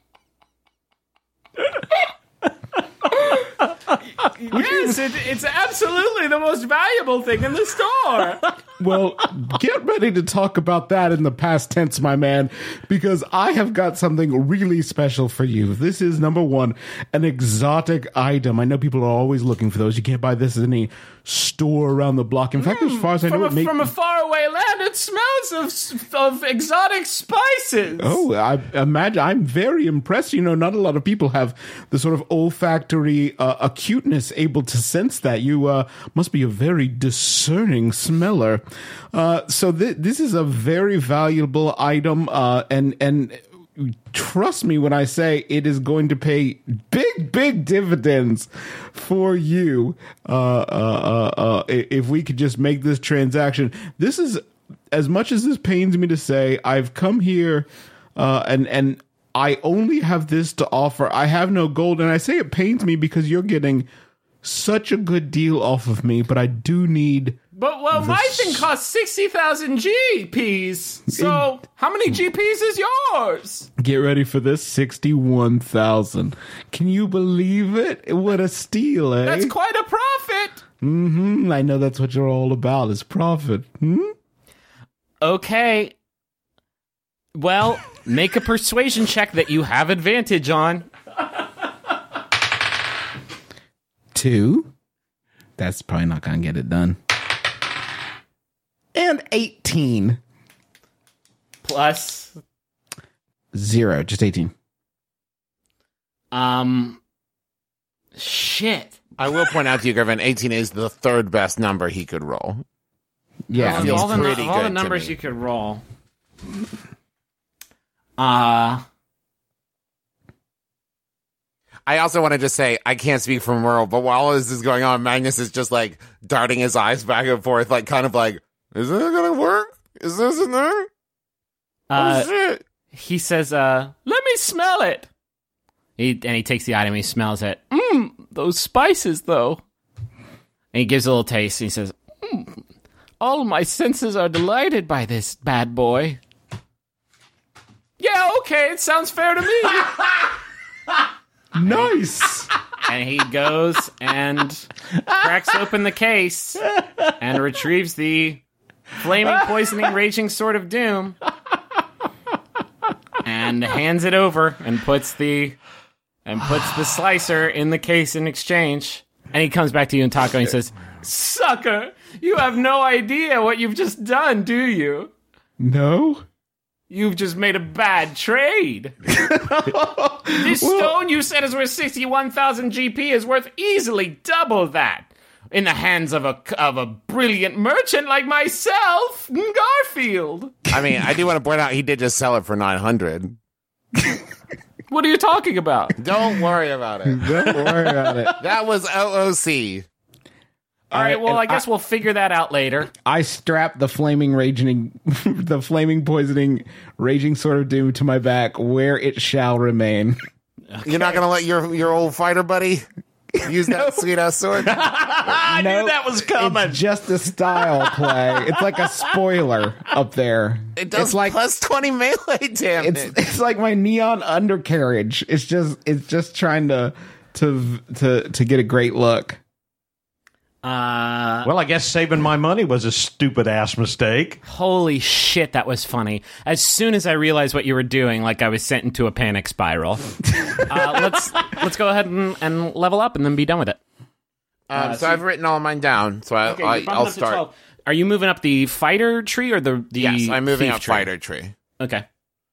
Speaker 1: Yes, it's absolutely the most valuable thing in the store.
Speaker 3: Well, get ready to talk about that in the past tense, my man, because I have got something really special for you. This is, number one, an exotic item. I know people are always looking for those. You can't buy this at any store around the block. In fact, as far as I know,
Speaker 1: From a faraway land, it smells of exotic spices.
Speaker 3: Oh, I imagine. I'm very impressed. You know, not a lot of people have the sort of olfactory acuteness able to sense that. You must be a very discerning smeller. So this is a very valuable item, and trust me when I say it is going to pay big dividends for you. If we could just make this transaction, this is, as much as this pains me to say, I've come here, and I only have this to offer. I have no gold, and I say it pains me because you're getting such a good deal off of me, but I do need.
Speaker 1: But my thing costs 60,000 GPs. So how many GPs is yours?
Speaker 3: Get ready for this, 61,000. Can you believe it? What a steal, eh?
Speaker 1: That's quite a profit.
Speaker 3: I know that's what you're all about, is profit.
Speaker 1: Okay. Well, make a persuasion check that you have advantage on.
Speaker 3: 2. That's probably not going to get it done. And 18.
Speaker 1: Plus
Speaker 3: 0, just 18.
Speaker 1: Shit.
Speaker 6: I will point out to you, Griffin, 18 is the third best number he could roll.
Speaker 3: Yeah.
Speaker 6: Feels
Speaker 1: all the
Speaker 6: pretty good to
Speaker 1: numbers
Speaker 6: me.
Speaker 1: you could roll.
Speaker 6: I also want to just say, I can't speak for Merle, but while this is going on, Magnus is just like darting his eyes back and forth, like kind of like, is it going to work? Is this in there? Oh, shit.
Speaker 1: He says, let me smell it. He takes the item, he smells it. Those spices, though. And he gives a little taste, and he says, all my senses are delighted by this bad boy. Yeah, okay, it sounds fair to me.
Speaker 3: Nice.
Speaker 1: And he goes and cracks open the case and retrieves the flaming, poisoning, raging sword of doom and hands it over and puts the slicer in the case in exchange. And he comes back to you and Taco and he says, "Sucker, you have no idea what you've just done, do you?
Speaker 3: No?
Speaker 1: You've just made a bad trade. This stone you said is worth 61,000 GP is worth easily double that in the hands of a brilliant merchant like myself, Garfield."
Speaker 6: I mean, I do want to point out he did just sell it for 900.
Speaker 1: What are you talking about?
Speaker 6: Don't worry about it.
Speaker 3: Don't worry about it.
Speaker 6: That was OOC.
Speaker 1: All right, well, I guess we'll figure that out later.
Speaker 3: I strap the flaming poisoning, raging sword of doom to my back, where it shall remain.
Speaker 6: You're not going to let your old fighter buddy use that sweet ass sword?
Speaker 4: I knew that was coming.
Speaker 3: It's just a style play. It's like a spoiler up there.
Speaker 6: It does
Speaker 3: it's like
Speaker 6: plus 20 melee damage.
Speaker 3: it's like my neon undercarriage. It's just trying to get a great look.
Speaker 4: Well, I guess saving my money was a stupid ass mistake.
Speaker 1: Holy shit, that was funny. As soon as I realized what you were doing, like I was sent into a panic spiral. Let's go ahead and level up and then be done with it.
Speaker 6: So I've written all mine down. So
Speaker 1: Okay, you're bumping
Speaker 6: I'll
Speaker 1: up to
Speaker 6: start.
Speaker 1: 12. Are you moving up the fighter tree or the
Speaker 6: Yes, I'm moving
Speaker 1: thief
Speaker 6: up
Speaker 1: tree?
Speaker 6: fighter tree.
Speaker 1: Okay.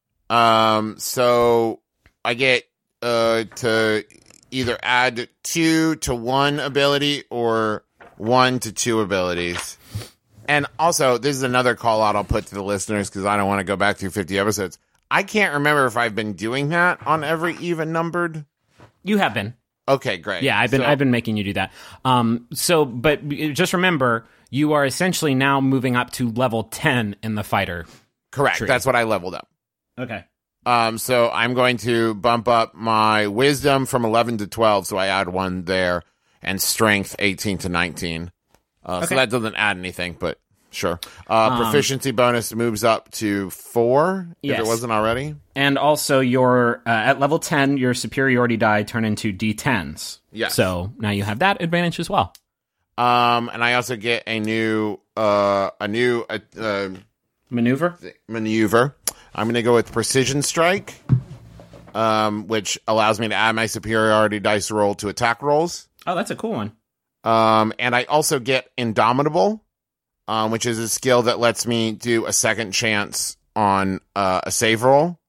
Speaker 6: So I get to either add 2 to 1 ability or 1 to 2 abilities. And also, this is another call out I'll put to the listeners because I don't want to go back through 50 episodes. I can't remember if I've been doing that on every even numbered.
Speaker 1: You have been.
Speaker 6: Okay, great.
Speaker 1: Yeah, I've been making you do that. But just remember, you are essentially now moving up to level 10 in the fighter.
Speaker 6: Correct.
Speaker 1: tree.
Speaker 6: That's what I leveled up.
Speaker 1: Okay.
Speaker 6: So I'm going to bump up my wisdom from 11 to 12, so I add 1 there, and strength 18 to 19. So that doesn't add anything, but sure. Proficiency bonus moves up to 4,
Speaker 1: Yes.
Speaker 6: if it wasn't already.
Speaker 1: And also, your at level 10, your superiority die turn into D10s.
Speaker 6: Yes.
Speaker 1: So now you have that advantage as well.
Speaker 6: And I also get a new
Speaker 1: Maneuver?
Speaker 6: maneuver. I'm going to go with precision strike, which allows me to add my superiority dice roll to attack rolls.
Speaker 1: Oh, that's a cool one.
Speaker 6: And I also get Indomitable, which is a skill that lets me do a second chance on a save roll.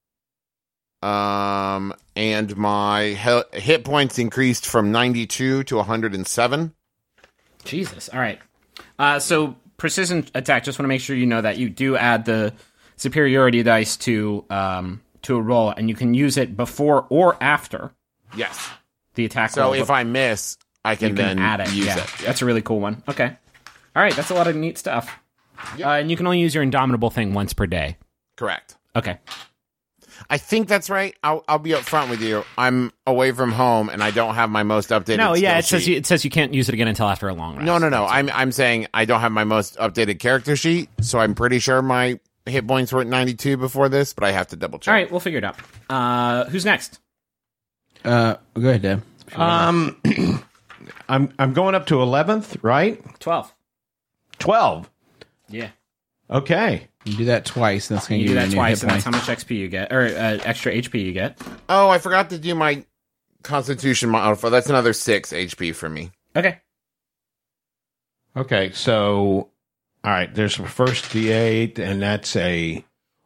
Speaker 6: And my hit points increased from 92 to 107.
Speaker 1: Jesus. All right. So precision attack, just want to make sure you know that you do add the superiority dice to a roll, and you can use it before or after
Speaker 6: Yes.
Speaker 1: the attack
Speaker 6: So
Speaker 1: roll.
Speaker 6: if I miss, I can
Speaker 1: you
Speaker 6: then
Speaker 1: can add it.
Speaker 6: use
Speaker 1: Yeah.
Speaker 6: it.
Speaker 1: That's a really cool one. Okay. All right. That's a lot of neat stuff. And you can only use your Indomitable thing once per day.
Speaker 6: Correct.
Speaker 1: Okay.
Speaker 6: I think that's right. I'll be up front with you. I'm away from home, and I don't have my most updated.
Speaker 1: No, yeah,
Speaker 6: skill sheet.
Speaker 1: it says you can't use it again until after a long rest.
Speaker 6: No. I'm saying I don't have my most updated character sheet, so I'm pretty sure my hit points were at 92 before this, but I have to double check.
Speaker 1: All right, we'll figure it out. Who's next?
Speaker 3: Go ahead, Deb.
Speaker 4: I'm going up to 11th, right?
Speaker 1: 12.
Speaker 4: 12.
Speaker 1: Yeah.
Speaker 4: Okay.
Speaker 3: You do that twice, and that's going
Speaker 1: You
Speaker 3: to
Speaker 1: do
Speaker 3: give you
Speaker 1: that
Speaker 3: a new
Speaker 1: twice,
Speaker 3: hit
Speaker 1: and that's
Speaker 3: point.
Speaker 1: how much XP you get, or extra HP you get.
Speaker 6: Oh, I forgot to do my Constitution modifier. That's another 6 HP for me.
Speaker 1: Okay.
Speaker 4: Okay, so, all right, there's the first D8, and that's a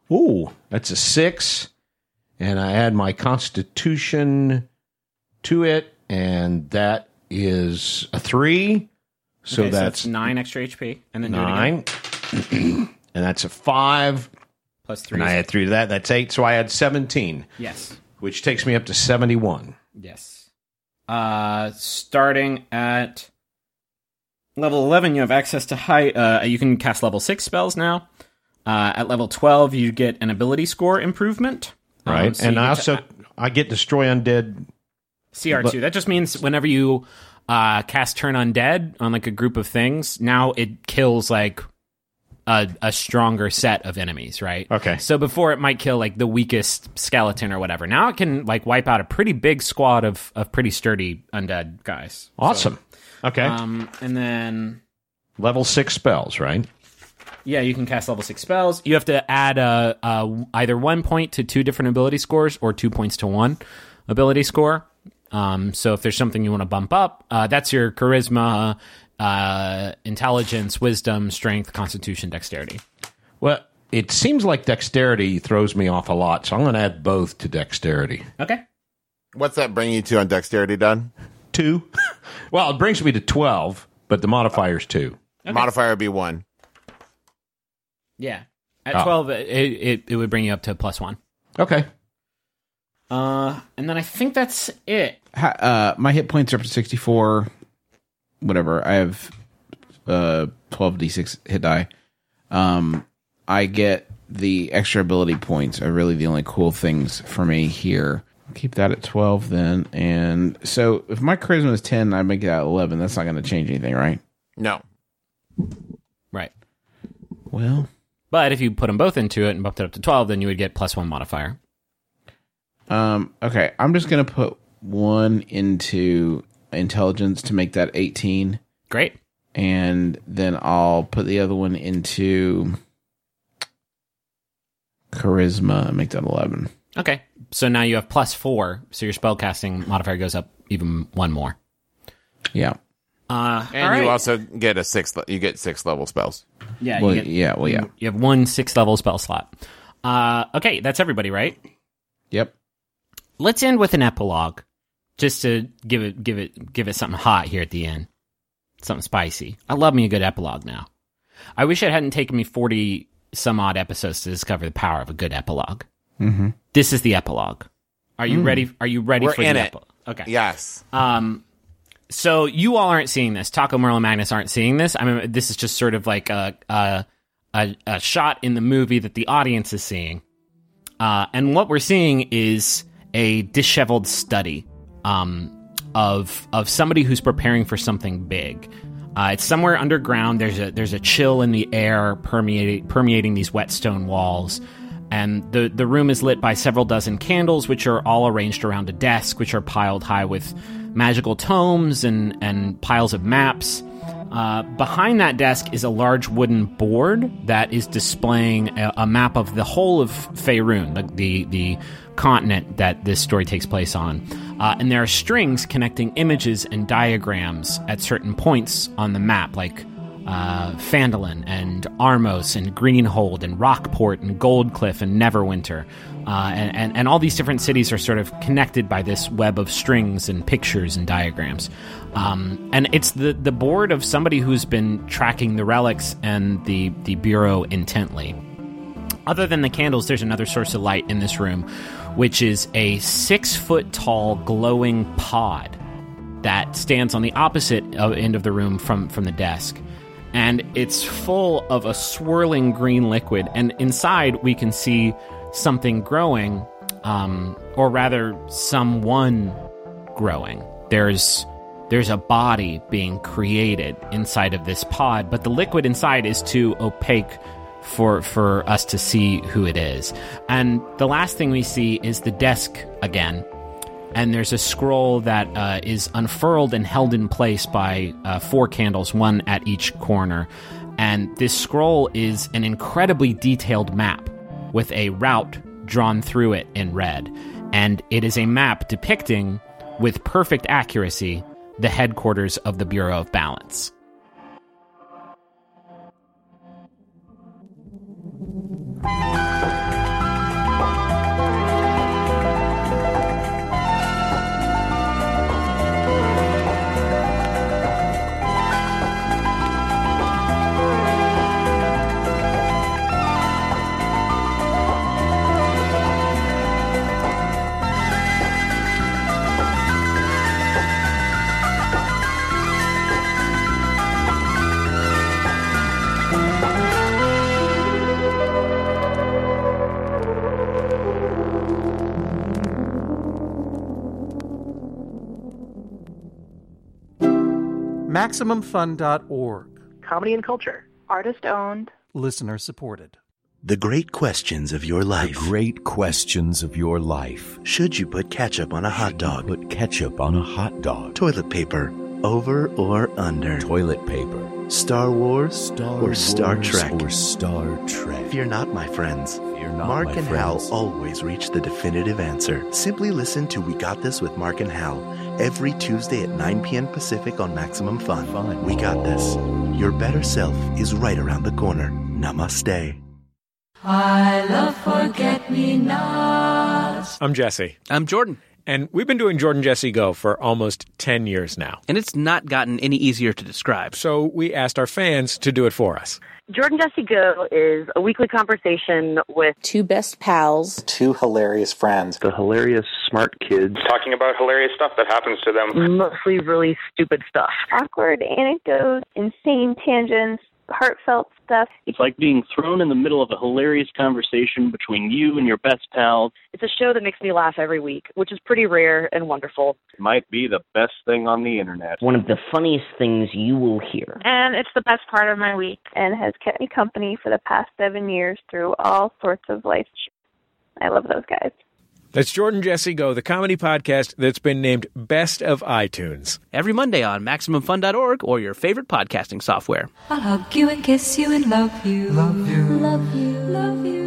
Speaker 4: 6. And I add my Constitution to it, and that is a 3. So
Speaker 1: Okay,
Speaker 4: that's
Speaker 1: 9 extra HP, and then do it again.
Speaker 4: 9. And that's a 5.
Speaker 1: Plus 3.
Speaker 4: And I add 3 to that. That's 8. So I had 17,
Speaker 1: Yes.
Speaker 4: which takes me up to 71.
Speaker 1: Yes. Starting at level 11, you have access to high. You can cast level 6 spells now. At level 12, you get an ability score improvement.
Speaker 4: Right.
Speaker 1: So
Speaker 4: And
Speaker 1: you
Speaker 4: I
Speaker 1: get
Speaker 4: also I get Destroy Undead.
Speaker 1: CR2. That just means whenever you cast Turn Undead on like a group of things, now it kills like a stronger set of enemies, right?
Speaker 4: Okay.
Speaker 1: So before it might kill like the weakest skeleton or whatever. Now it can like wipe out a pretty big squad of pretty sturdy undead guys.
Speaker 4: Awesome. Okay.
Speaker 1: And then
Speaker 4: Level 6 spells, right?
Speaker 1: yeah, you can cast level 6 spells. You have to add either 1 point to 2 different ability scores or 2 points to 1 ability score. So if there's something you want to bump up, that's your charisma, intelligence, wisdom, strength, constitution, dexterity.
Speaker 4: Well, it seems like dexterity throws me off a lot, so I'm going to add both to dexterity.
Speaker 1: Okay.
Speaker 6: What's that bring you to on dexterity, Done?
Speaker 4: 2. Well, it brings me to 12, but the modifier's 2.
Speaker 6: Modifier would be 1.
Speaker 1: Yeah. At 12, it would bring you up to +1.
Speaker 4: Okay.
Speaker 1: And then I think that's it.
Speaker 3: My hit points are up to 64. Whatever. I have 12d6 hit die. I get the extra ability points are really the only cool things for me here. Keep that at 12 then. And so if my charisma is 10 and I make it at 11, that's not going to change anything, right?
Speaker 6: No.
Speaker 1: Right.
Speaker 3: Well,
Speaker 1: But if you put them both into it and bumped it up to 12, then you would get +1 modifier.
Speaker 3: okay. I'm just going to put 1 into intelligence to make that 18.
Speaker 1: Great.
Speaker 3: And then I'll put the other one into charisma and make that 11.
Speaker 1: Okay. So now you have +4, so your spellcasting modifier goes up even 1 more.
Speaker 3: Yeah.
Speaker 6: And
Speaker 1: all right.
Speaker 6: you also get you get 6 level spells.
Speaker 1: Yeah,
Speaker 3: Well,
Speaker 1: you get,
Speaker 3: yeah. Well, yeah.
Speaker 1: you have 1 6th-level spell slot. Okay, that's everybody, right?
Speaker 3: Yep.
Speaker 1: Let's end with an epilogue, just to give it something hot here at the end, something spicy. I love me a good epilogue now. I wish it hadn't taken me 40 some odd episodes to discover the power of a good epilogue.
Speaker 3: Mm-hmm.
Speaker 1: This is the epilogue. Are you ready? Are you ready
Speaker 6: We're
Speaker 1: for
Speaker 6: in
Speaker 1: the
Speaker 6: it.
Speaker 1: epilogue? Okay.
Speaker 6: Yes.
Speaker 1: So you all aren't seeing this. Taco, Merle, and Magnus aren't seeing this. I mean, this is just sort of like a shot in the movie that the audience is seeing. And what we're seeing is a disheveled study of somebody who's preparing for something big. It's somewhere underground. There's a chill in the air permeating these wet stone walls. And the room is lit by several dozen candles, which are all arranged around a desk, which are piled high with magical tomes and piles of maps. Behind that desk is a large wooden board that is displaying a map of the whole of Faerun, the continent that this story takes place on. And there are strings connecting images and diagrams at certain points on the map, like Phandalin and Armos and Greenhold and Rockport and Goldcliff and Neverwinter. And all these different cities are sort of connected by this web of strings and pictures and diagrams. And it's the board of somebody who's been tracking the relics and the Bureau intently. Other than the candles, there's another source of light in this room, which is a 6-foot-tall glowing pod that stands on the opposite end of the room from the desk. And it's full of a swirling green liquid, and inside we can see something growing, or rather, someone growing. There's a body being created inside of this pod, but the liquid inside is too opaque for us to see who it is. And the last thing we see is the desk again. And there's a scroll that is unfurled and held in place by 4 candles, one at each corner. And this scroll is an incredibly detailed map with a route drawn through it in red. And it is a map depicting, with perfect accuracy, the headquarters of the Bureau of Balance.
Speaker 8: MaximumFun.org.
Speaker 9: Comedy and culture.
Speaker 10: Artist owned.
Speaker 8: Listener supported.
Speaker 11: The great questions of your life.
Speaker 12: The great questions of your life.
Speaker 11: Should you put ketchup on a hot dog?
Speaker 12: Put ketchup on a hot dog.
Speaker 11: Toilet paper. Over or under?
Speaker 12: Toilet paper.
Speaker 11: Star Wars or Star Trek?
Speaker 12: Or Star Trek.
Speaker 11: Fear not, my friends.
Speaker 12: Fear not,
Speaker 11: Mark
Speaker 12: my
Speaker 11: and
Speaker 12: friends.
Speaker 11: Hal always reach the definitive answer. Simply listen to We Got This with Mark and Hal every Tuesday at 9 p.m. Pacific on Maximum Fun. We got this. Your better self is right around the corner. Namaste.
Speaker 13: I love forget-me-nots.
Speaker 14: I'm Jesse.
Speaker 15: I'm Jordan.
Speaker 14: And we've been doing Jordan Jesse Go for almost 10 years now.
Speaker 15: And it's not gotten any easier to describe.
Speaker 14: So we asked our fans to do it for us.
Speaker 9: Jordan Jesse Go is a weekly conversation with
Speaker 10: 2 best pals,
Speaker 16: 2 hilarious friends,
Speaker 17: the hilarious smart kids,
Speaker 18: talking about hilarious stuff that happens to them.
Speaker 9: Mostly really stupid stuff.
Speaker 10: Awkward anecdotes, insane tangents, heartfelt stuff.
Speaker 16: It's like being thrown in the middle of a hilarious conversation between you and your best pal.
Speaker 9: It's a show that makes me laugh every week, which is pretty rare and wonderful.
Speaker 16: It might be the best thing on the internet.
Speaker 19: One of the funniest things you will hear.
Speaker 10: And it's the best part of my week and has kept me company for the past 7 years through all sorts of life. I love those guys.
Speaker 14: That's Jordan Jesse Go, the comedy podcast that's been named Best of iTunes.
Speaker 15: Every Monday on MaximumFun.org or your favorite podcasting software.
Speaker 13: I'll hug you and kiss you and love you. Love you. Love you. Love you.